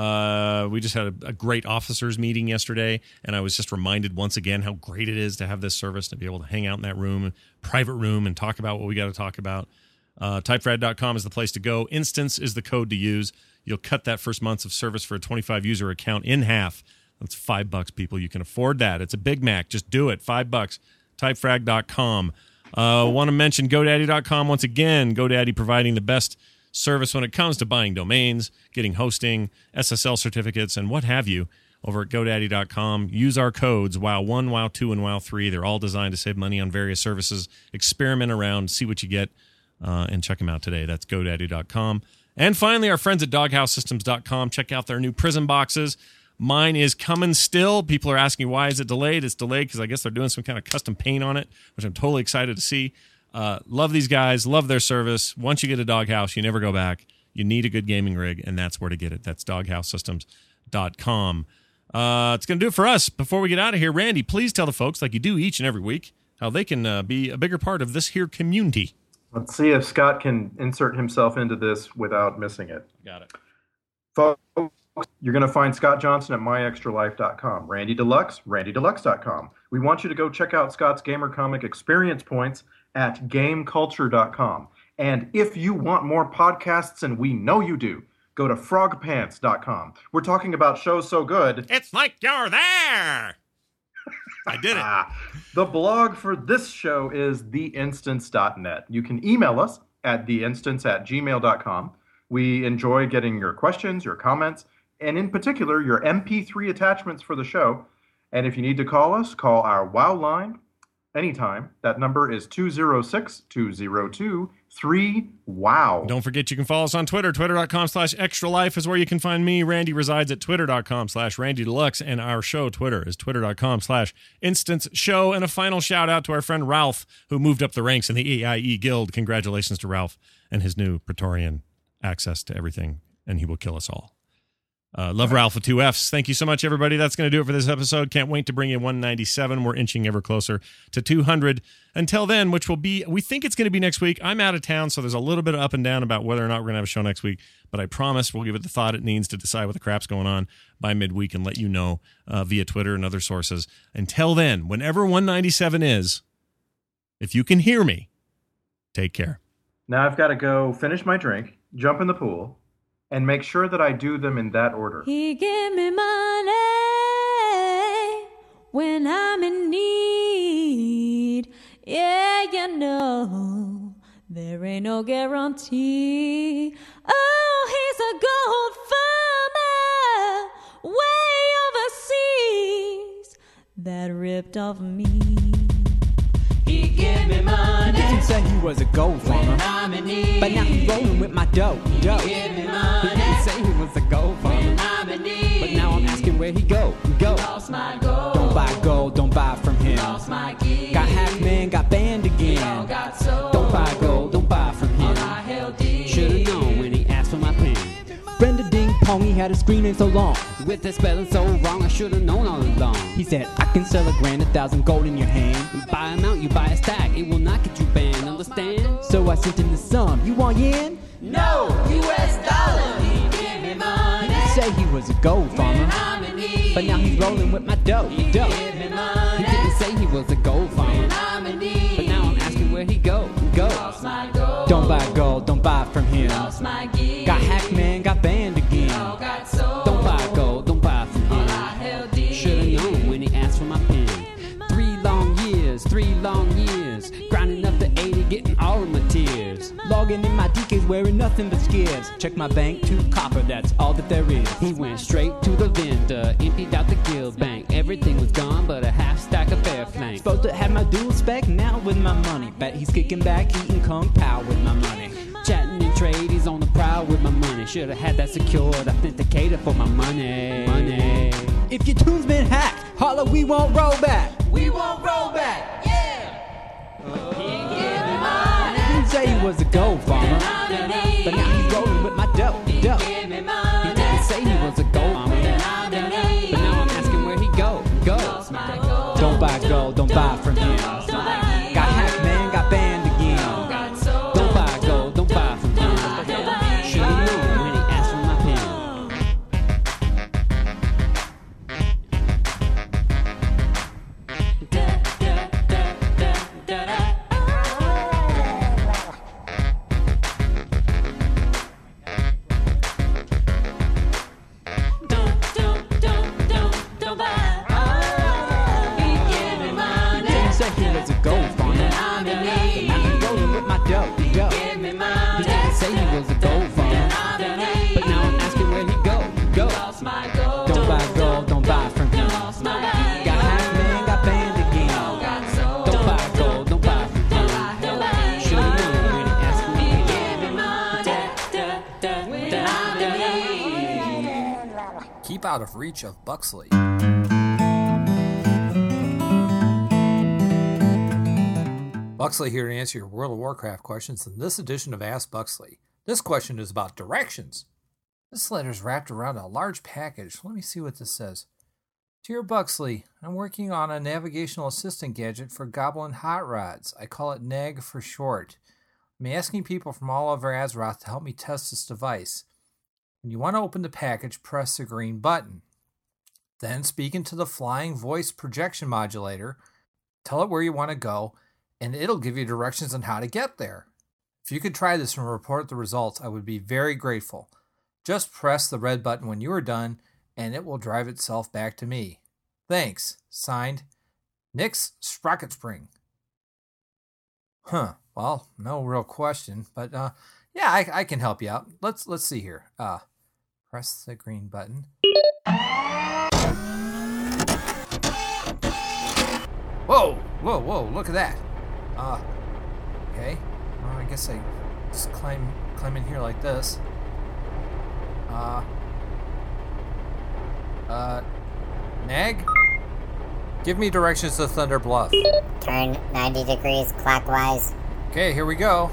We just had a great officers meeting yesterday, and I was just reminded once again how great it is to have this service, to be able to hang out in that room, private room, and talk about what we got to talk about. Typefrag.com is the place to go. Instance is the code to use. You'll cut that first month of service for a 25-user account in half. That's $5, people. You can afford that. It's a Big Mac. Just do it. $5. Typefrag.com. Want to mention GoDaddy.com once again. GoDaddy providing the best service when it comes to buying domains, getting hosting, SSL certificates, and what have you over at GoDaddy.com. Use our codes, WOW1, WOW2, and WOW3. They're all designed to save money on various services. Experiment around, see what you get, and check them out today. That's GoDaddy.com. And finally, our friends at DoghouseSystems.com. Check out their new prison boxes. Mine is coming still. People are asking why is it delayed. It's delayed because I guess they're doing some kind of custom paint on it, which I'm totally excited to see. Love these guys. Love their service. Once you get a Doghouse, you never go back. You need a good gaming rig, and that's where to get it. That's DoghouseSystems.com. It's going to do it for us. Before we get out of here, Randy, please tell the folks, like you do each and every week, how they can be a bigger part of this here community. Let's see if Scott can insert himself into this without missing it. Got it. Folks, you're going to find Scott Johnson at myextralife.com. Randy Deluxe, randydeluxe.com. We want you to go check out Scott's Gamer Comic experience points at gameculture.com. And if you want more podcasts, and we know you do, go to frogpants.com. We're talking about shows so good, it's like you're there. I did it. The blog for this show is theinstance.net. You can email us at theinstance@gmail.com. We enjoy getting your questions, your comments, and in particular, your MP3 attachments for the show. And if you need to call us, call our WOW line anytime. That number is 206-202-3WOW. Don't forget you can follow us on Twitter. Twitter.com/extralife is where you can find me. Randy resides at twitter.com/randydeluxe, and our show Twitter is twitter.com/instance show. And a final shout out to our friend Ralph, who moved up the ranks in the AIE Guild. Congratulations to Ralph and his new Praetorian access to everything, and he will kill us all. Love Ralph with 2 Fs. Thank you so much, everybody. That's going to do it for this episode. Can't wait to bring you 197. We're inching ever closer to 200. Until then, which will be, we think it's going to be next week. I'm out of town, so there's a little bit of up and down about whether or not we're going to have a show next week. But I promise we'll give it the thought it needs to decide what the crap's going on by midweek and let you know via Twitter and other sources. Until then, whenever 197 is, if you can hear me, take care. Now I've got to go finish my drink, jump in the pool, and make sure that I do them in that order. He give me money when I'm in need. Yeah, you know, there ain't no guarantee. Oh, he's a gold farmer way overseas that ripped off me. He give me money. He didn't say he was a gold farmer, but now he's rolling with my dough. He didn't say he was a gold farmer, but now I'm asking where he go. Lost my gold. Don't buy gold, don't buy from him. Lost my gear. Got hacked, man, got banned again. Got sold. Don't buy gold, don't buy from him. Should've known when he asked for my pen. Brenda Ding Pong, he had a screen name so long. With the spelling so wrong, I should've known all along. He said, I can sell $1,000, 1,000 gold in your hand. You buy a mount, you buy a stack, it will not get you banned, understand? So I sent him the sum, you want yen? No, US dollar. He give me money. He say he was a gold farmer, but now he's rolling with my dough. He didn't say he was a gold farmer, but now I'm asking where he go. Lost my gold. Don't buy gold, don't buy from him. Lost my gear. Got hacked, man, got banned again. Got sold. Don't buy gold, don't buy from him. Should've known when he asked for my pen. 3 long years, grinding up the 80, getting all of my tears. Logging in my DKs, wearing nothing but skids. Check my bank, 2 copper, that's all that there is. He went straight to the vendor, emptied out the guild bank. Everything was gone but a half stack of fair flank. Supposed to have my dual spec, now with my money. Bet he's kicking back, eating Kung Pao with my money. Chatting in trade, he's on the prowl with my money. Should've had that secured, authenticator for my money. If your tune's been hacked, holla, we won't roll back. We won't roll back, yeah. He give me money. He didn't say he was a gold farmer, but now he's rolling with my dough. He didn't say he was a gold farmer, but now I'm asking where he go. Don't buy gold, don't buy from him. Got hacked, man, got banned again. Don't buy gold, don't buy from him. Should've known when he asked for my pen. keep out of reach of Buxley. Buxley here to answer your World of Warcraft questions in this edition of Ask Buxley. This question is about directions. This letter is wrapped around a large package. Let me see what this says. Dear Buxley, I'm working on a navigational assistant gadget for Goblin Hot Rods. I call it NAG for short. I'm asking people from all over Azeroth to help me test this device. When you want to open the package, press the green button. Then speak into the flying voice projection modulator, tell it where you want to go, and it'll give you directions on how to get there. If you could try this and report the results, I would be very grateful. Just press the red button when you are done, and it will drive itself back to me. Thanks. Signed, Nix Sprocketspring. Well, no real question, but yeah, I can help you out. Let's see here. Press the green button. Whoa, look at that. Okay. Well, I guess I just climb in here like this. Nag? Give me directions to Thunder Bluff. Turn 90 degrees clockwise. Okay, here we go.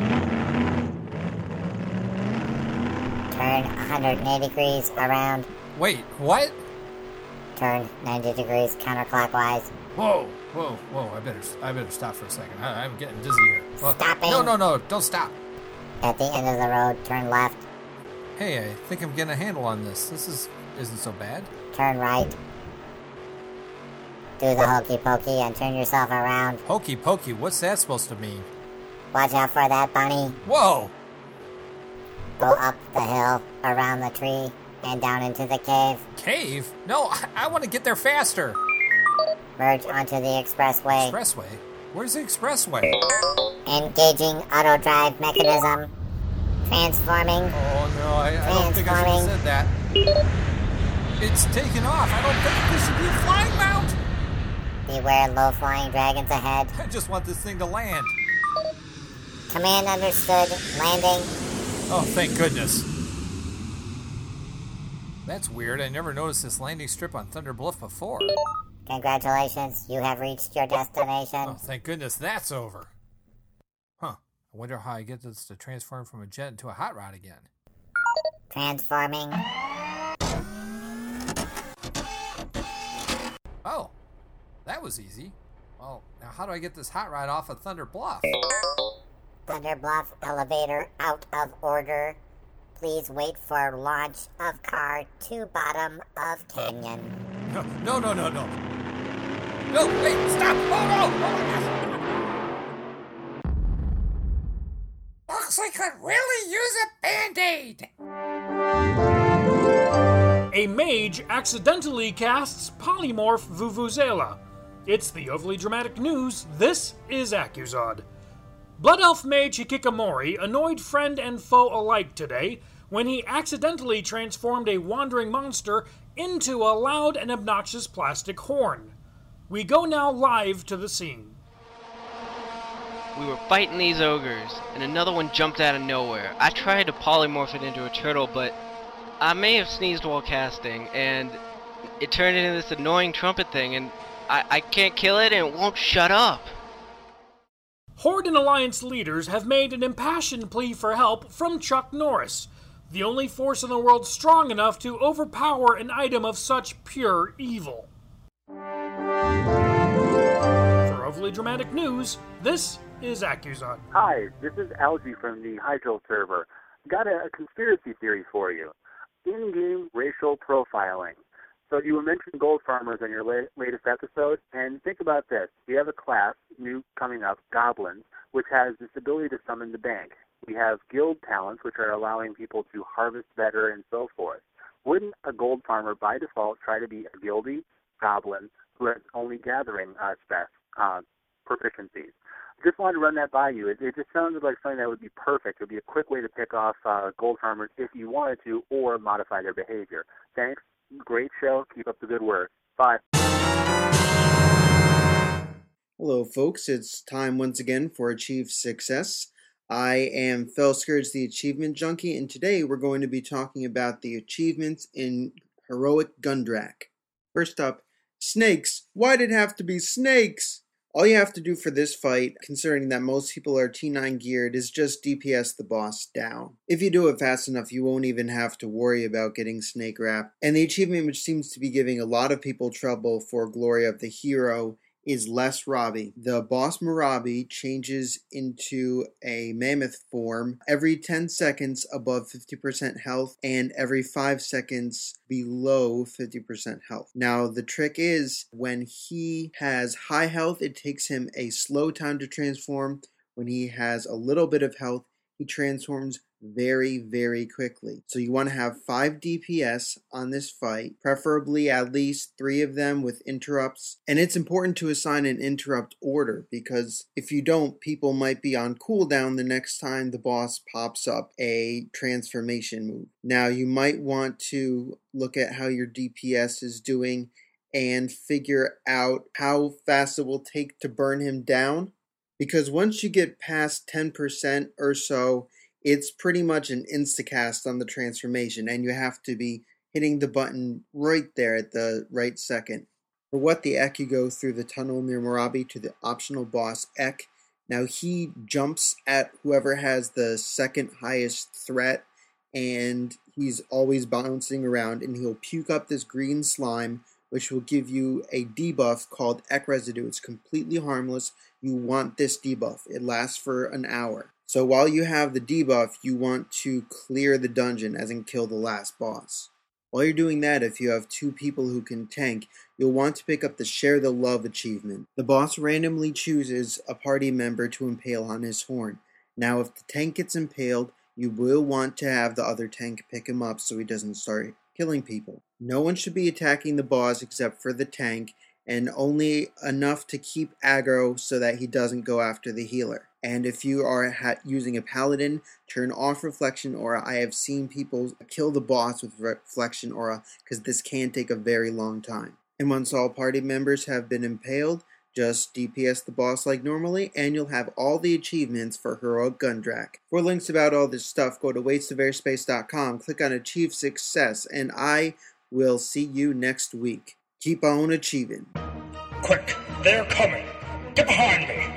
Turn 180 degrees around. Wait, what? Turn 90 degrees counterclockwise. Whoa. I better stop for a second. I'm getting dizzy here. Stopping. No, don't stop. At the end of the road, turn left. Hey, I think I'm getting a handle on this. This isn't so bad. Turn right. Do the hokey pokey and turn yourself around. Hokey pokey, what's that supposed to mean? Watch out for that bunny. Whoa! Go up the hill, around the tree, and down into the cave. Cave? No, I want to get there faster. Merge onto the expressway. Expressway? Where's the expressway? Engaging auto drive mechanism. Transforming. Oh no, I don't think I should have said that. It's taken off. I don't think this should be a flying mount. Beware low-flying dragons ahead. I just want this thing to land. Command understood. Landing. Oh, thank goodness. That's weird. I never noticed this landing strip on Thunder Bluff before. Congratulations, you have reached your destination. Oh, thank goodness that's over. I wonder how I get this to transform from a jet into a hot rod again. Transforming. Oh, that was easy. Well, now how do I get this hot rod off of Thunder Bluff? Thunder Bluff elevator out of order. Please wait for launch of car to bottom of canyon. No. No, wait, stop! Oh no! Oh my gosh! Buxley could really use a Band-Aid! A mage accidentally casts polymorph Vuvuzela. It's the overly dramatic news. This is Accusod. Blood Elf mage Hikikomori annoyed friend and foe alike today when he accidentally transformed a wandering monster into a loud and obnoxious plastic horn. We go now live to the scene. We were fighting these ogres, and another one jumped out of nowhere. I tried to polymorph it into a turtle, but I may have sneezed while casting, and it turned into this annoying trumpet thing, and I can't kill it, and it won't shut up. Horde and Alliance leaders have made an impassioned plea for help from Chuck Norris, the only force in the world strong enough to overpower an item of such pure evil. For overly dramatic news, this is Accusod. Hi, this is Algie from the Hydro server. Got a conspiracy theory for you. In-game racial profiling. So you mentioned gold farmers in your latest episode, and think about this. We have a class, new coming up, Goblins, which has this ability to summon the bank. We have guild talents, which are allowing people to harvest better and so forth. Wouldn't a gold farmer by default try to be a guildy goblin who has only gathering proficiencies? Just wanted to run that by you. It just sounded like something that would be perfect. It would be a quick way to pick off gold farmers if you wanted to, or modify their behavior. Thanks. Great show. Keep up the good work. Bye. Hello, folks. It's time once again for Achieve Success. I am Felscourge, the Achievement Junkie, and today we're going to be talking about the achievements in Heroic Gundrak. First up, snakes. Why did it have to be snakes? All you have to do for this fight, considering that most people are T9 geared, is just DPS the boss down. If you do it fast enough, you won't even have to worry about getting snake wrap. And the achievement which seems to be giving a lot of people trouble for Glory of the Hero is Less Robbie. The boss Marabi changes into a mammoth form every 10 seconds above 50% health and every 5 seconds below 50% health. Now the trick is when he has high health, it takes him a slow time to transform. When he has a little bit of health, he transforms very, very quickly. So you want to have 5 DPS on this fight, preferably at least 3 of them with interrupts. And it's important to assign an interrupt order, because if you don't, people might be on cooldown the next time the boss pops up a transformation move. Now you might want to look at how your DPS is doing and figure out how fast it will take to burn him down. Because once you get past 10% or so, it's pretty much an instacast on the transformation, and you have to be hitting the button right there at the right second. For what the Ek, you go through the tunnel near Marabi to the optional boss Ek. Now he jumps at whoever has the second highest threat, and he's always bouncing around, and he'll puke up this green slime, which will give you a debuff called Ek Residue. It's completely harmless. You want this debuff. It lasts for an hour. So while you have the debuff, you want to clear the dungeon, as in kill the last boss. While you're doing that, if you have 2 people who can tank, you'll want to pick up the Share the Love achievement. The boss randomly chooses a party member to impale on his horn. Now if the tank gets impaled, you will want to have the other tank pick him up so he doesn't start killing people. No one should be attacking the boss except for the tank, and only enough to keep aggro so that he doesn't go after the healer. And if you are using a paladin, turn off Reflection Aura. I have seen people kill the boss with Reflection Aura because this can take a very long time. And once all party members have been impaled, just DPS the boss like normally, and you'll have all the achievements for Heroic Gundrak. For links about all this stuff, go to wasteofairspace.com, click on Achieve Success, and I will see you next week. Keep on achieving. Quick, they're coming. Get behind me.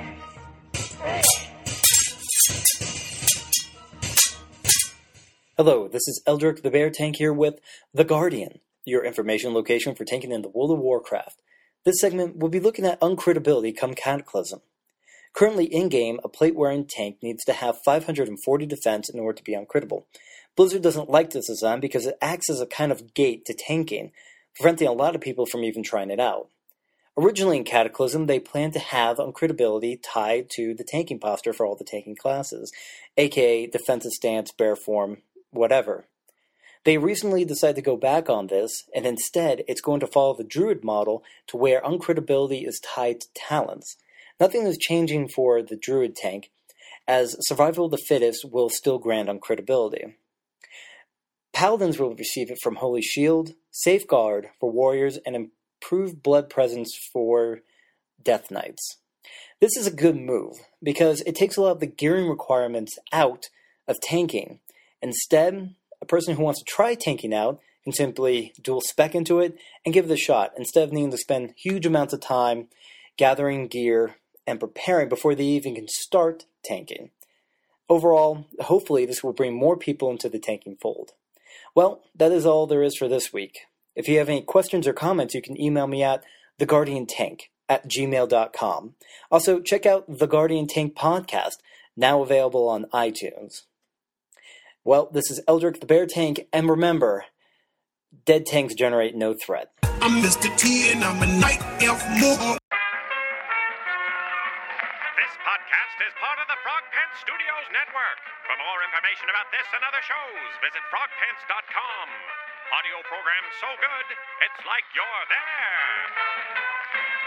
Hello, this is Eldrick the Bear Tank here with The Guardian, your information location for tanking in the World of Warcraft. This segment will be looking at uncritability come Cataclysm. Currently in-game, a plate-wearing tank needs to have 540 defense in order to be uncrittable. Blizzard doesn't like this design because it acts as a kind of gate to tanking, preventing a lot of people from even trying it out. Originally in Cataclysm, they planned to have uncritability tied to the tanking posture for all the tanking classes, aka defensive stance, bear form, whatever. They recently decided to go back on this, and instead it's going to follow the Druid model to where uncritability is tied to talents. Nothing is changing for the Druid tank, as Survival of the Fittest will still grant uncritability. Paladins will receive it from Holy Shield, Safeguard for Warriors, and Improved Blood Presence for Death Knights. This is a good move, because it takes a lot of the gearing requirements out of tanking. Instead, a person who wants to try tanking out can simply dual spec into it and give it a shot, instead of needing to spend huge amounts of time gathering gear and preparing before they even can start tanking. Overall, hopefully this will bring more people into the tanking fold. Well, that is all there is for this week. If you have any questions or comments, you can email me at theguardiantank@gmail.com. Also, check out The Guardian Tank Podcast, now available on iTunes. Well, this is Eldrick the Bear Tank, and remember, dead tanks generate no threat. I'm Mr. T and I'm a night elf moor. This podcast is part of the Frog Pants Studios Network. For more information about this and other shows, visit frogpants.com. Audio program so good, it's like you're there.